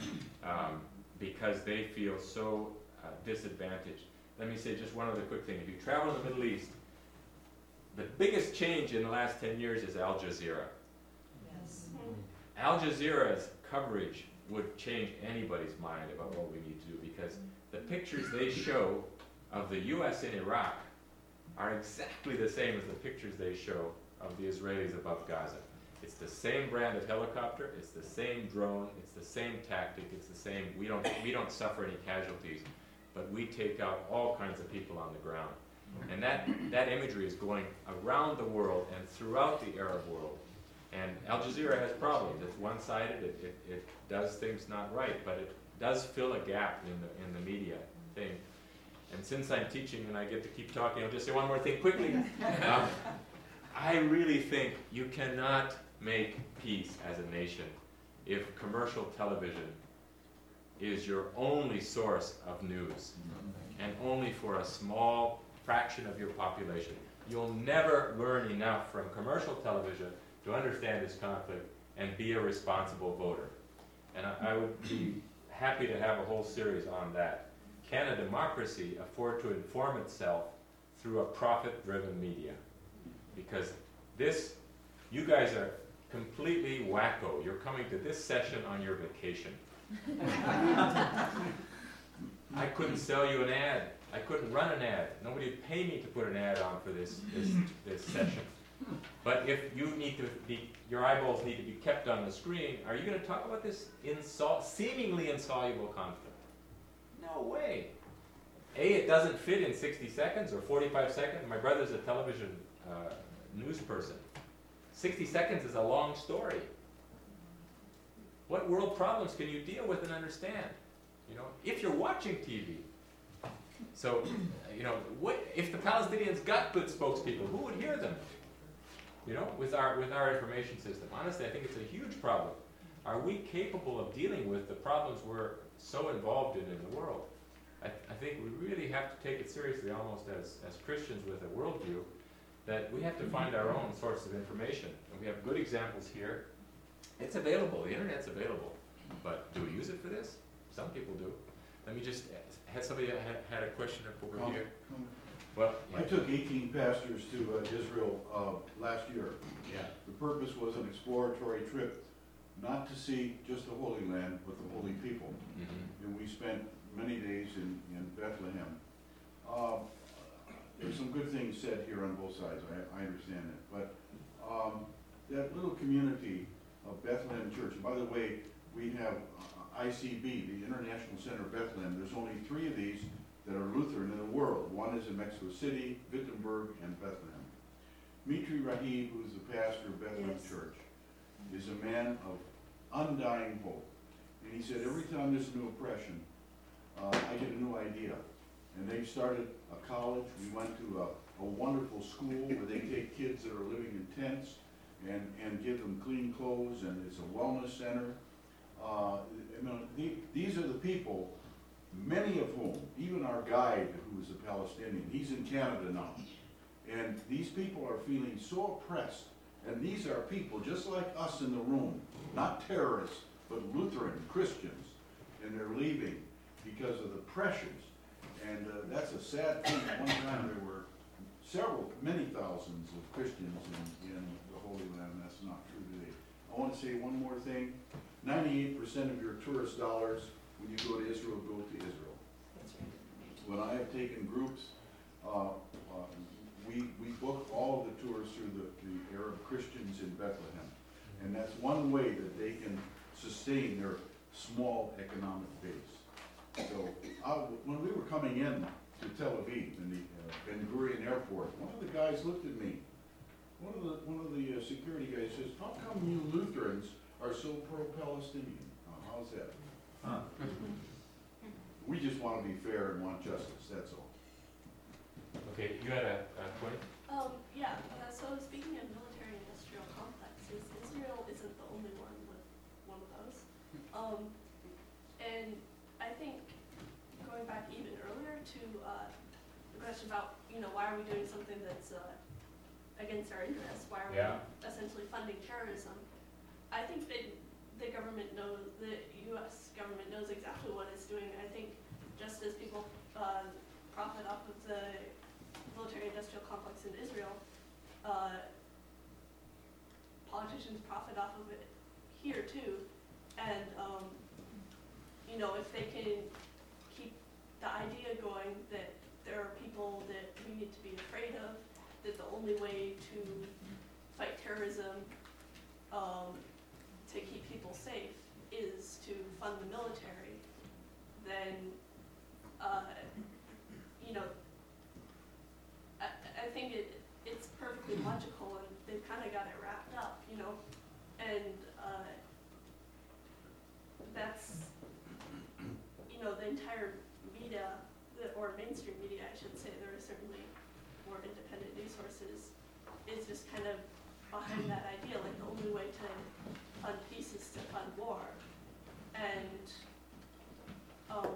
um, because they feel so uh, disadvantaged. Let me say just one other quick thing. If you travel in the Middle East, the biggest change in the last ten years is Al Jazeera. Yes. Al Jazeera's coverage would change anybody's mind about what we need to do because the pictures they show of the U S in Iraq are exactly the same as the pictures they show of the Israelis above Gaza. It's the same brand of helicopter, it's the same drone, it's the same tactic, it's the same, we don't, we don't suffer any casualties, but we take out all kinds of people on the ground. And that, that imagery is going around the world and throughout the Arab world. And Al Jazeera has problems. It's one-sided, it, it, it does things not right, but it does fill a gap in the, in the media thing. And since I'm teaching and I get to keep talking, I'll just say one more thing quickly. Um, I really think you cannot make peace as a nation if commercial television is your only source of news and only for a small fraction of your population. You'll never learn enough from commercial television to understand this conflict and be a responsible voter. And I, I would be happy to have a whole series on that. Can a democracy afford to inform itself through a profit-driven media? Because this, you guys are completely wacko. You're coming to this session on your vacation. I couldn't sell you an ad. I couldn't run an ad. Nobody would pay me to put an ad on for this, this, this session. But if you need to be, your eyeballs need to be kept on the screen, are you going to talk about this insol- seemingly insoluble conflict? No way. A, it doesn't fit in sixty seconds or forty-five seconds. My brother's a television uh, news person. sixty seconds is a long story. What world problems can you deal with and understand? You know, if you're watching T V. So, you know, what if the Palestinians got good spokespeople? Who would hear them? You know, with our with our information system. Honestly, I think it's a huge problem. Are we capable of dealing with the problems we're so involved in in the world? I, I think we really have to take it seriously, almost as as Christians with a worldview, that we have to find our own source of information. And we have good examples here. It's available. The internet's available. But do we use it for this? Some people do. Let me just, had somebody had, had a question up over Com- here? com- Well, I took eighteen pastors to uh, Israel uh, last year. Yeah. The purpose was an exploratory trip, not to see just the Holy Land, but the holy people. Mhm. And we spent many days in, in Bethlehem. Uh, There's some good things said here on both sides, I, I understand it. But um, that little community of Bethlehem Church, and by the way, we have uh, I C B, the International Center of Bethlehem. There's only three of these that are Lutheran in the world. One is in Mexico City, Wittenberg, and Bethlehem. Mitri Rahib, who's the pastor of Bethlehem Yes. Church, is a man of undying hope. And he said, every time there's a new oppression, uh, I get a new idea. And they've started a college. We went to a, a wonderful school where they take kids that are living in tents and, and give them clean clothes, and it's a wellness center. Uh, I mean, the, these are the people, many of whom, even our guide, who is a Palestinian, he's in Canada now. And these people are feeling so oppressed. And these are people just like us in the room, not terrorists, but Lutheran Christians. And they're leaving because of the pressures. And uh, that's a sad thing. At one time there were several, many thousands of Christians in, in the Holy Land. That's not true today. I want to say one more thing. ninety-eight percent of your tourist dollars when you go to Israel go to Israel. When I have taken groups, uh, uh, we, we book all of the tours through the, the Arab Christians in Bethlehem. And that's one way that they can sustain their small economic base. So uh, when we were coming in to Tel Aviv in the uh, Ben Gurion airport, one of the guys looked at me. One of the one of the uh, security guys says, "How come you Lutherans are so pro-Palestinian? Uh, how's that?" Huh. We just want to be fair and want justice. That's all. Okay, you had a, a point? Um, yeah, uh, so speaking of military-industrial complexes, Israel isn't the only one with one of those. Um, and I think going back even earlier to uh, the question about, you know, why are we doing something that's uh, against our interests? Why are Yeah. we essentially funding terrorism? I think that the government knows, the U S government knows exactly what it's doing. I think just as people uh, profit off of the military-industrial complex in Israel, uh, politicians profit off of it here too. And, um, you know, if they can keep the idea going that there are people that we need to be afraid of, that the only way to fight terrorism, um, to keep people safe, is to fund the military, then, uh, you know, I, I think it it's perfectly logical, and they've kind of got it wrapped up, you know, and uh, that's, you know, the entire media, the, or mainstream media, I should say, there are certainly more independent news sources, is just kind of behind that idea, like the only way to fund peace is to fund war. And, um,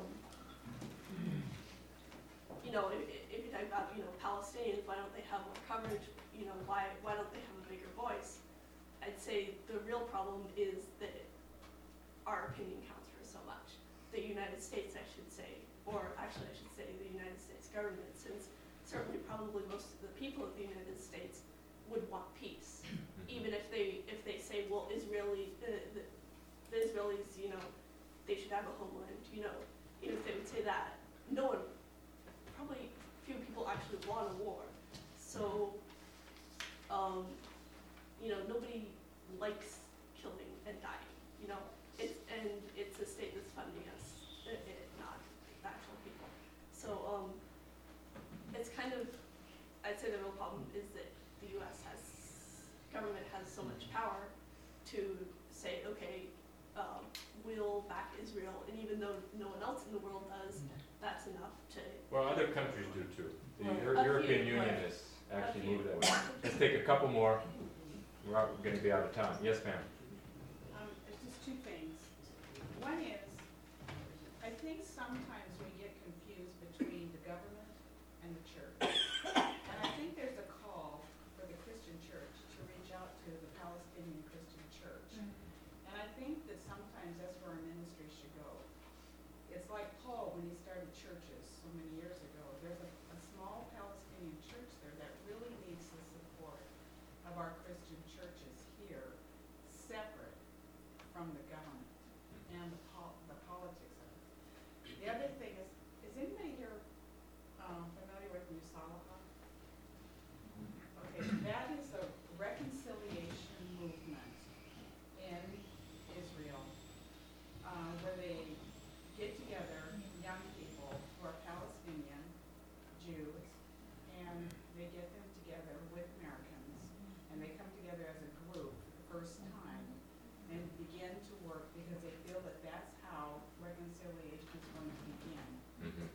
you know, if, if you talk about, you know, Palestinians, why don't they have more coverage? You know, why, why don't they have a bigger voice? I'd say the real problem is that our opinion counts for so much. The United States, I should say, or actually I should say the United States government, since certainly probably most of the people of the United States would want peace. Even if they if they say, well, Israeli, the, the, the Israelis, you know, they should have a homeland, you know, even if they would say that, no one, probably few people actually want a war. So, um, you know, nobody likes killing and dying, you know. It's, and it's a state that's funding us, it, it, not the actual people. So um, it's kind of, I'd say the real problem is that the U S has, government has so much power to say, okay, um, we'll back Israel, and even though no one else in the world does, that's enough to... Well, other countries do too. The Well, Euro- a European few, Union right. is actually A few. moved that way. Let's take a couple more. We're out- we're gonna be out of time. Yes, ma'am. Um, it's just two things. One is, I think sometimes we get confused between the government and the church. And I think there's a call for the Christian church to reach out to the Palestinian Christian church. And I think that sometimes that's where our ministry should go. It's like Paul when he started churches so many years ago. There's a, a small Palestinian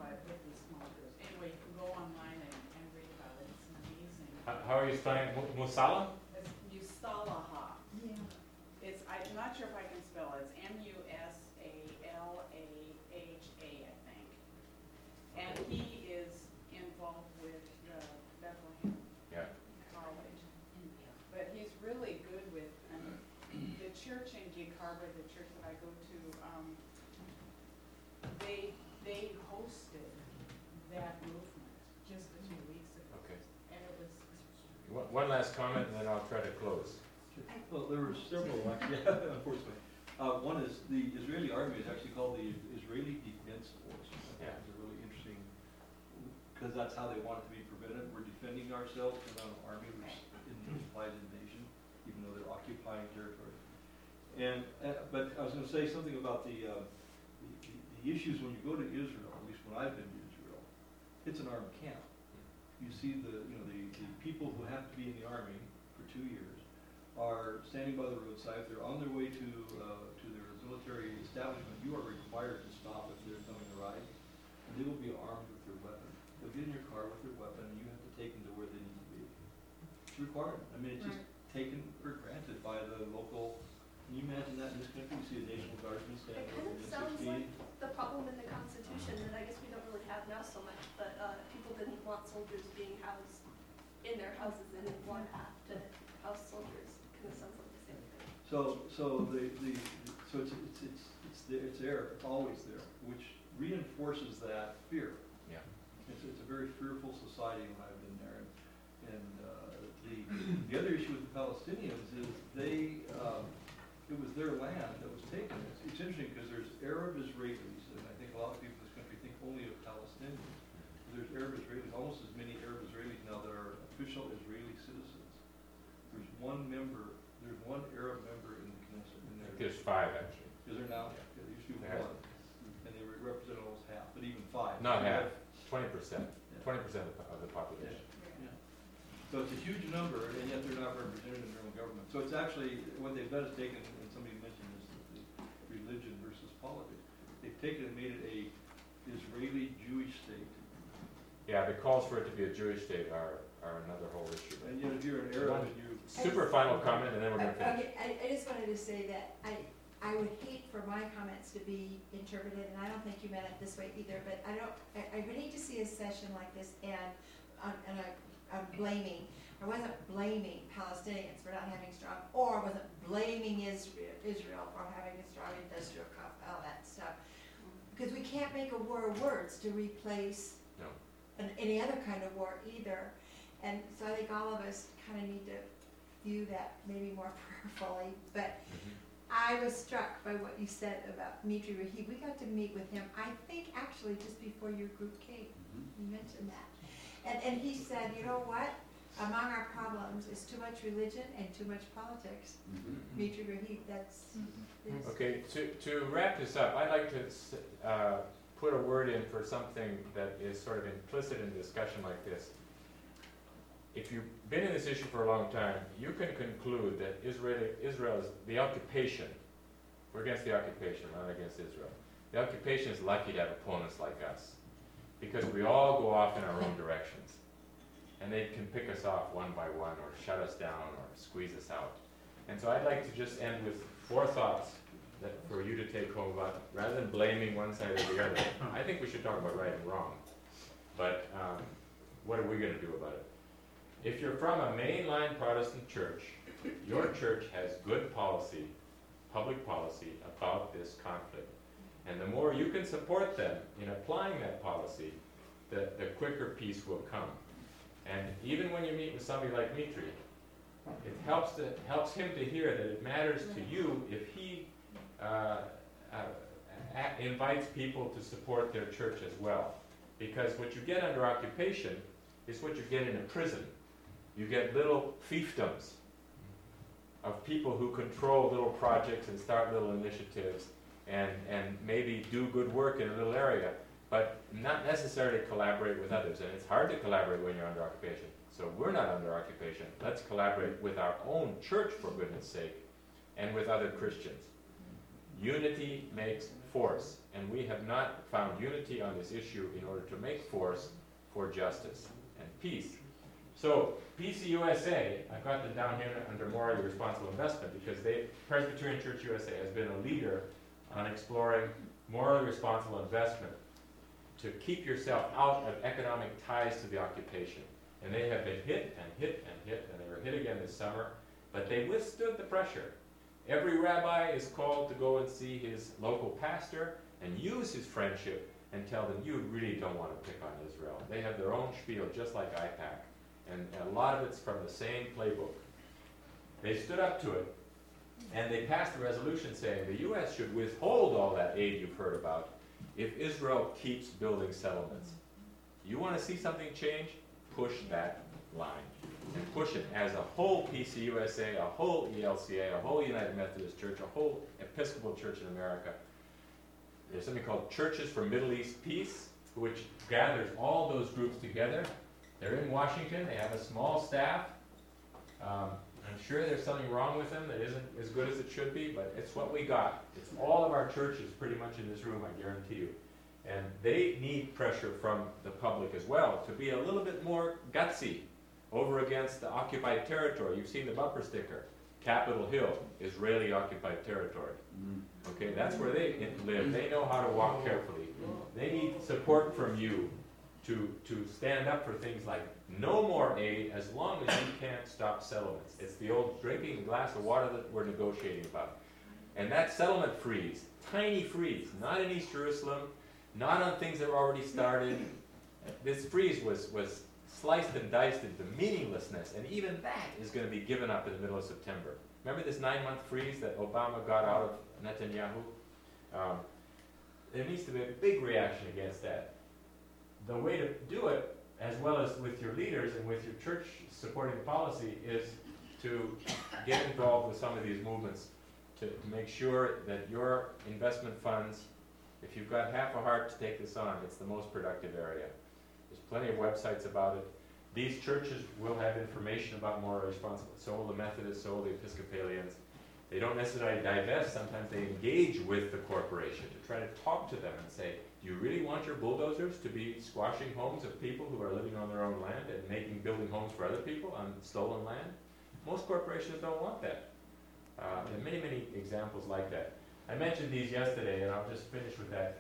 but with these small groups. Anyway, you can go online and, and read about it. It's amazing. How, how are you spelling Mu- Musala? It's Mustalaha. Yeah. It's, I'm not sure if I can spell it. It's M U S A L A H A, I think. And he is involved with the Bethlehem Yeah. College. But he's really good with, um, the church in Gig Harbor, the church that I go to, um, they, they hosted that movement just a few weeks ago. Okay. And it was, One, one last comment, and then I'll try to close. Well, there were several, actually, unfortunately. Uh, one is the Israeli army is actually called the Israeli Defense Force. Yeah. It's really interesting, because that's how they want it to be prevented. We're defending ourselves from an army which implies invasion, even though they're occupying territory. And, uh, but I was going to say something about the, uh, the, the, the issues when you go to Israel, at least when I've been to Israel, it's an armed camp. You see the, you know, the, the people who have to be in the army for two years are standing by the roadside. They're on their way to uh, to their military establishment. You are required to stop if they're coming to ride, and they will be armed with their weapon. They'll get in your car with their weapon, and you have to take them to where they need to be. It's required. I mean, it's just taken for granted by the local. Can you imagine that in this country? You see a National Guardsman standing It kind over of in sounds sixteen. like the problem in the Constitution that I guess we don't really have now so much, but uh, people didn't want soldiers being housed in their houses. They didn't want to have to house soldiers. Kind of sounds like the same thing. So, so the, the, so it's, it's, it's, it's there, it's there, it's always there, which reinforces that fear. Yeah. It's, it's a very fearful society when I've been there. And, and uh, the, the other issue with the Palestinians is they, um, it was their land that was taken. It's, it's interesting because there's Arab Israelis, and I think a lot of people in this country think only of Palestinians. There's Arab Israelis, almost as many Arab Israelis now that are official Israeli citizens. There's one member, there's one Arab member in the Knesset. In there. There's five, actually. Is there now? Yeah, there used to be There one, and they re- represent almost half, but even five. Not So half, that- twenty percent. Yeah. Twenty percent of the- of the population. Yeah. So it's a huge number, and yet they're not represented in their own government. So it's actually, what they've done is taken, and somebody mentioned this, the religion versus politics. They've taken and made it a Israeli Jewish state. Yeah, the calls for it to be a Jewish state are, are another whole issue. And yet if you're an Arab and you. Super final comment, and then we're gonna finish. Okay, I, I just wanted to say that I, I would hate for my comments to be interpreted, and I don't think you meant it this way either, but I don't, I, I would hate to see a session like this and, um, and I, I'm blaming, I wasn't blaming Palestinians for not having strong, or I wasn't blaming Israel, Israel for having a strong industrial comp, all that stuff. Because we can't make a war of words to replace No. an, any other kind of war either. And so I think all of us kind of need to view that maybe more prayerfully. But I was struck by what you said about Mitri Rahib. We got to meet with him, I think actually just before your group came. You mentioned that. And, and he said, you know what? Among our problems is too much religion and too much politics. Mitri Rahib, that's his. Okay, to, to wrap this up, I'd like to s- uh, put a word in for something that is sort of implicit in a discussion like this. If you've been in this issue for a long time, you can conclude that Israel, Israel is the occupation. We're against the occupation, not against Israel. The occupation is lucky to have opponents like us, because we all go off in our own directions. And they can pick us off one by one, or shut us down, or squeeze us out. And so I'd like to just end with four thoughts that for you to take home about, rather than blaming one side or the other. I think we should talk about right and wrong. But um, what are we going to do about it? If you're from a mainline Protestant church, your church has good policy, public policy, about this conflict. And the more you can support them in applying that policy, the, the quicker peace will come. And even when you meet with somebody like Mitri, it helps to, helps him to hear that it matters to you if he uh, uh, a- invites people to support their church as well. Because what you get under occupation is what you get in a prison. You get little fiefdoms of people who control little projects and start little initiatives and, and maybe do good work in a little area, but not necessarily collaborate with others. And it's hard to collaborate when you're under occupation. So we're not under occupation. Let's collaborate with our own church, for goodness sake, and with other Christians. Unity makes force, and we have not found unity on this issue in order to make force for justice and peace. So, P C U S A, I've got them down here under morally responsible investment because they, Presbyterian Church U S A has been a leader on exploring morally responsible investment to keep yourself out of economic ties to the occupation. And they have been hit and hit and hit, and they were hit again this summer, but they withstood the pressure. Every rabbi is called to go and see his local pastor and use his friendship and tell them, you really don't want to pick on Israel. They have their own spiel, just like I PAC. And a lot of it's from the same playbook. They stood up to it, and they passed a resolution saying the U S should withhold all that aid you've heard about if Israel keeps building settlements. You want to see something change? Push that line. And push it as a whole P C U S A, a whole E L C A, a whole United Methodist Church, a whole Episcopal Church in America. There's something called Churches for Middle East Peace, which gathers all those groups together. They're in Washington. They have a small staff. Um, I'm sure there's something wrong with them that isn't as good as it should be, but it's what we got. It's all of our churches pretty much in this room, I guarantee you. And they need pressure from the public as well to be a little bit more gutsy over against the occupied territory. You've seen the bumper sticker, Capitol Hill, Israeli occupied territory. Okay, that's where they live. They know how to walk carefully. They need support from you to, to stand up for things like no more aid as long as you can't stop settlements. It's the old drinking a glass of water that we're negotiating about. And that settlement freeze, tiny freeze, not in East Jerusalem, not on things that were already started. This freeze was, was sliced and diced into meaninglessness, and even that is going to be given up in the middle of September. Remember this nine-month freeze that Obama got out of Netanyahu? Um, there needs to be a big reaction against that. The way to do it, as well as with your leaders and with your church supporting policy, is to get involved with some of these movements to, to make sure that your investment funds, if you've got half a heart to take this on, it's the most productive area. There's plenty of websites about it. These churches will have information about moral responsibility. So will the Methodists, so will the Episcopalians. They don't necessarily divest. Sometimes they engage with the corporation to try to talk to them and say, do you really want your bulldozers to be squashing homes of people who are living on their own land and making building homes for other people on stolen land? Most corporations don't want that. Uh, there are many, many examples like that. I mentioned these yesterday, and I'll just finish with that.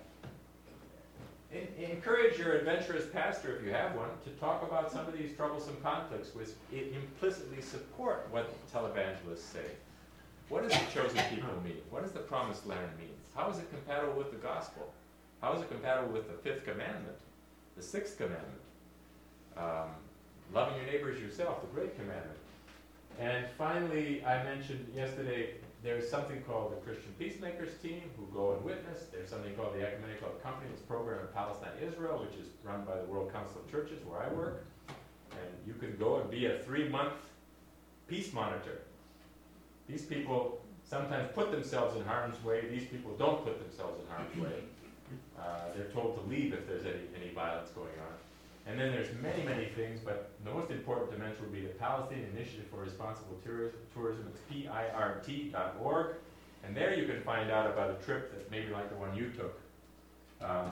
In, encourage your adventurous pastor, if you have one, to talk about some of these troublesome conflicts which implicitly support what televangelists say. What does the chosen people mean? What does the promised land mean? How is it compatible with the gospel? How is it compatible with the fifth commandment, the sixth commandment? Um, loving your neighbors yourself, the great commandment. And finally, I mentioned yesterday, there's something called the Christian Peacemakers Team who go and witness. There's something called the Ecumenical Accompaniments Program in Palestine, Israel, which is run by the World Council of Churches, where I work. And you can go and be a three-month peace monitor. These people sometimes put themselves in harm's way. These people don't put themselves in harm's way. Uh, they're told to leave if there's any, any violence going on. And then there's many, many things, but the most important to mention would be the Palestinian Initiative for Responsible Tourism. Tourism. It's P I R T dot org. And there you can find out about a trip that maybe like the one you took. Um,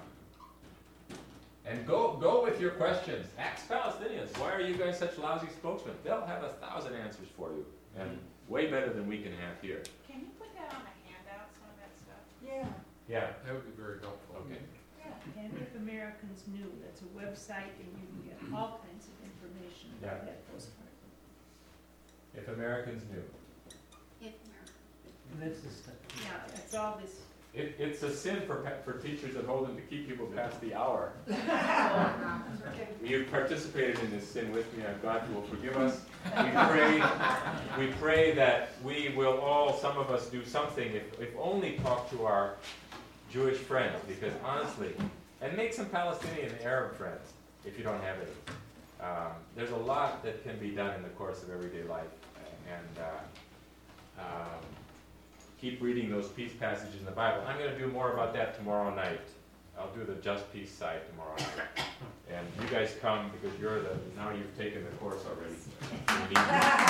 and go, go with your questions. Ask Palestinians, why are you guys such lousy spokesmen? They'll have a thousand answers for you, and way better than we can have here. Can you put that on a handout, some of that stuff? Yeah. Yeah. That would be very helpful. Okay. And If Americans Knew, that's a website, and you can get all kinds of information about Yeah. that postcard. If Americans knew. If That's the stuff. Yeah, that's all this. It, it's a sin for, pa- for teachers at Holden to keep people past the hour. You've participated in this sin with me, and God will forgive us. We pray, we pray that we will all, some of us, do something, if, if only talk to our Jewish friends, because honestly, and make some Palestinian and Arab friends, if you don't have any. Um, there's a lot that can be done in the course of everyday life, and uh, um, keep reading those peace passages in the Bible. I'm going to do more about that tomorrow night. I'll do the just peace side tomorrow night. And you guys come because you're the, now you've taken the course already.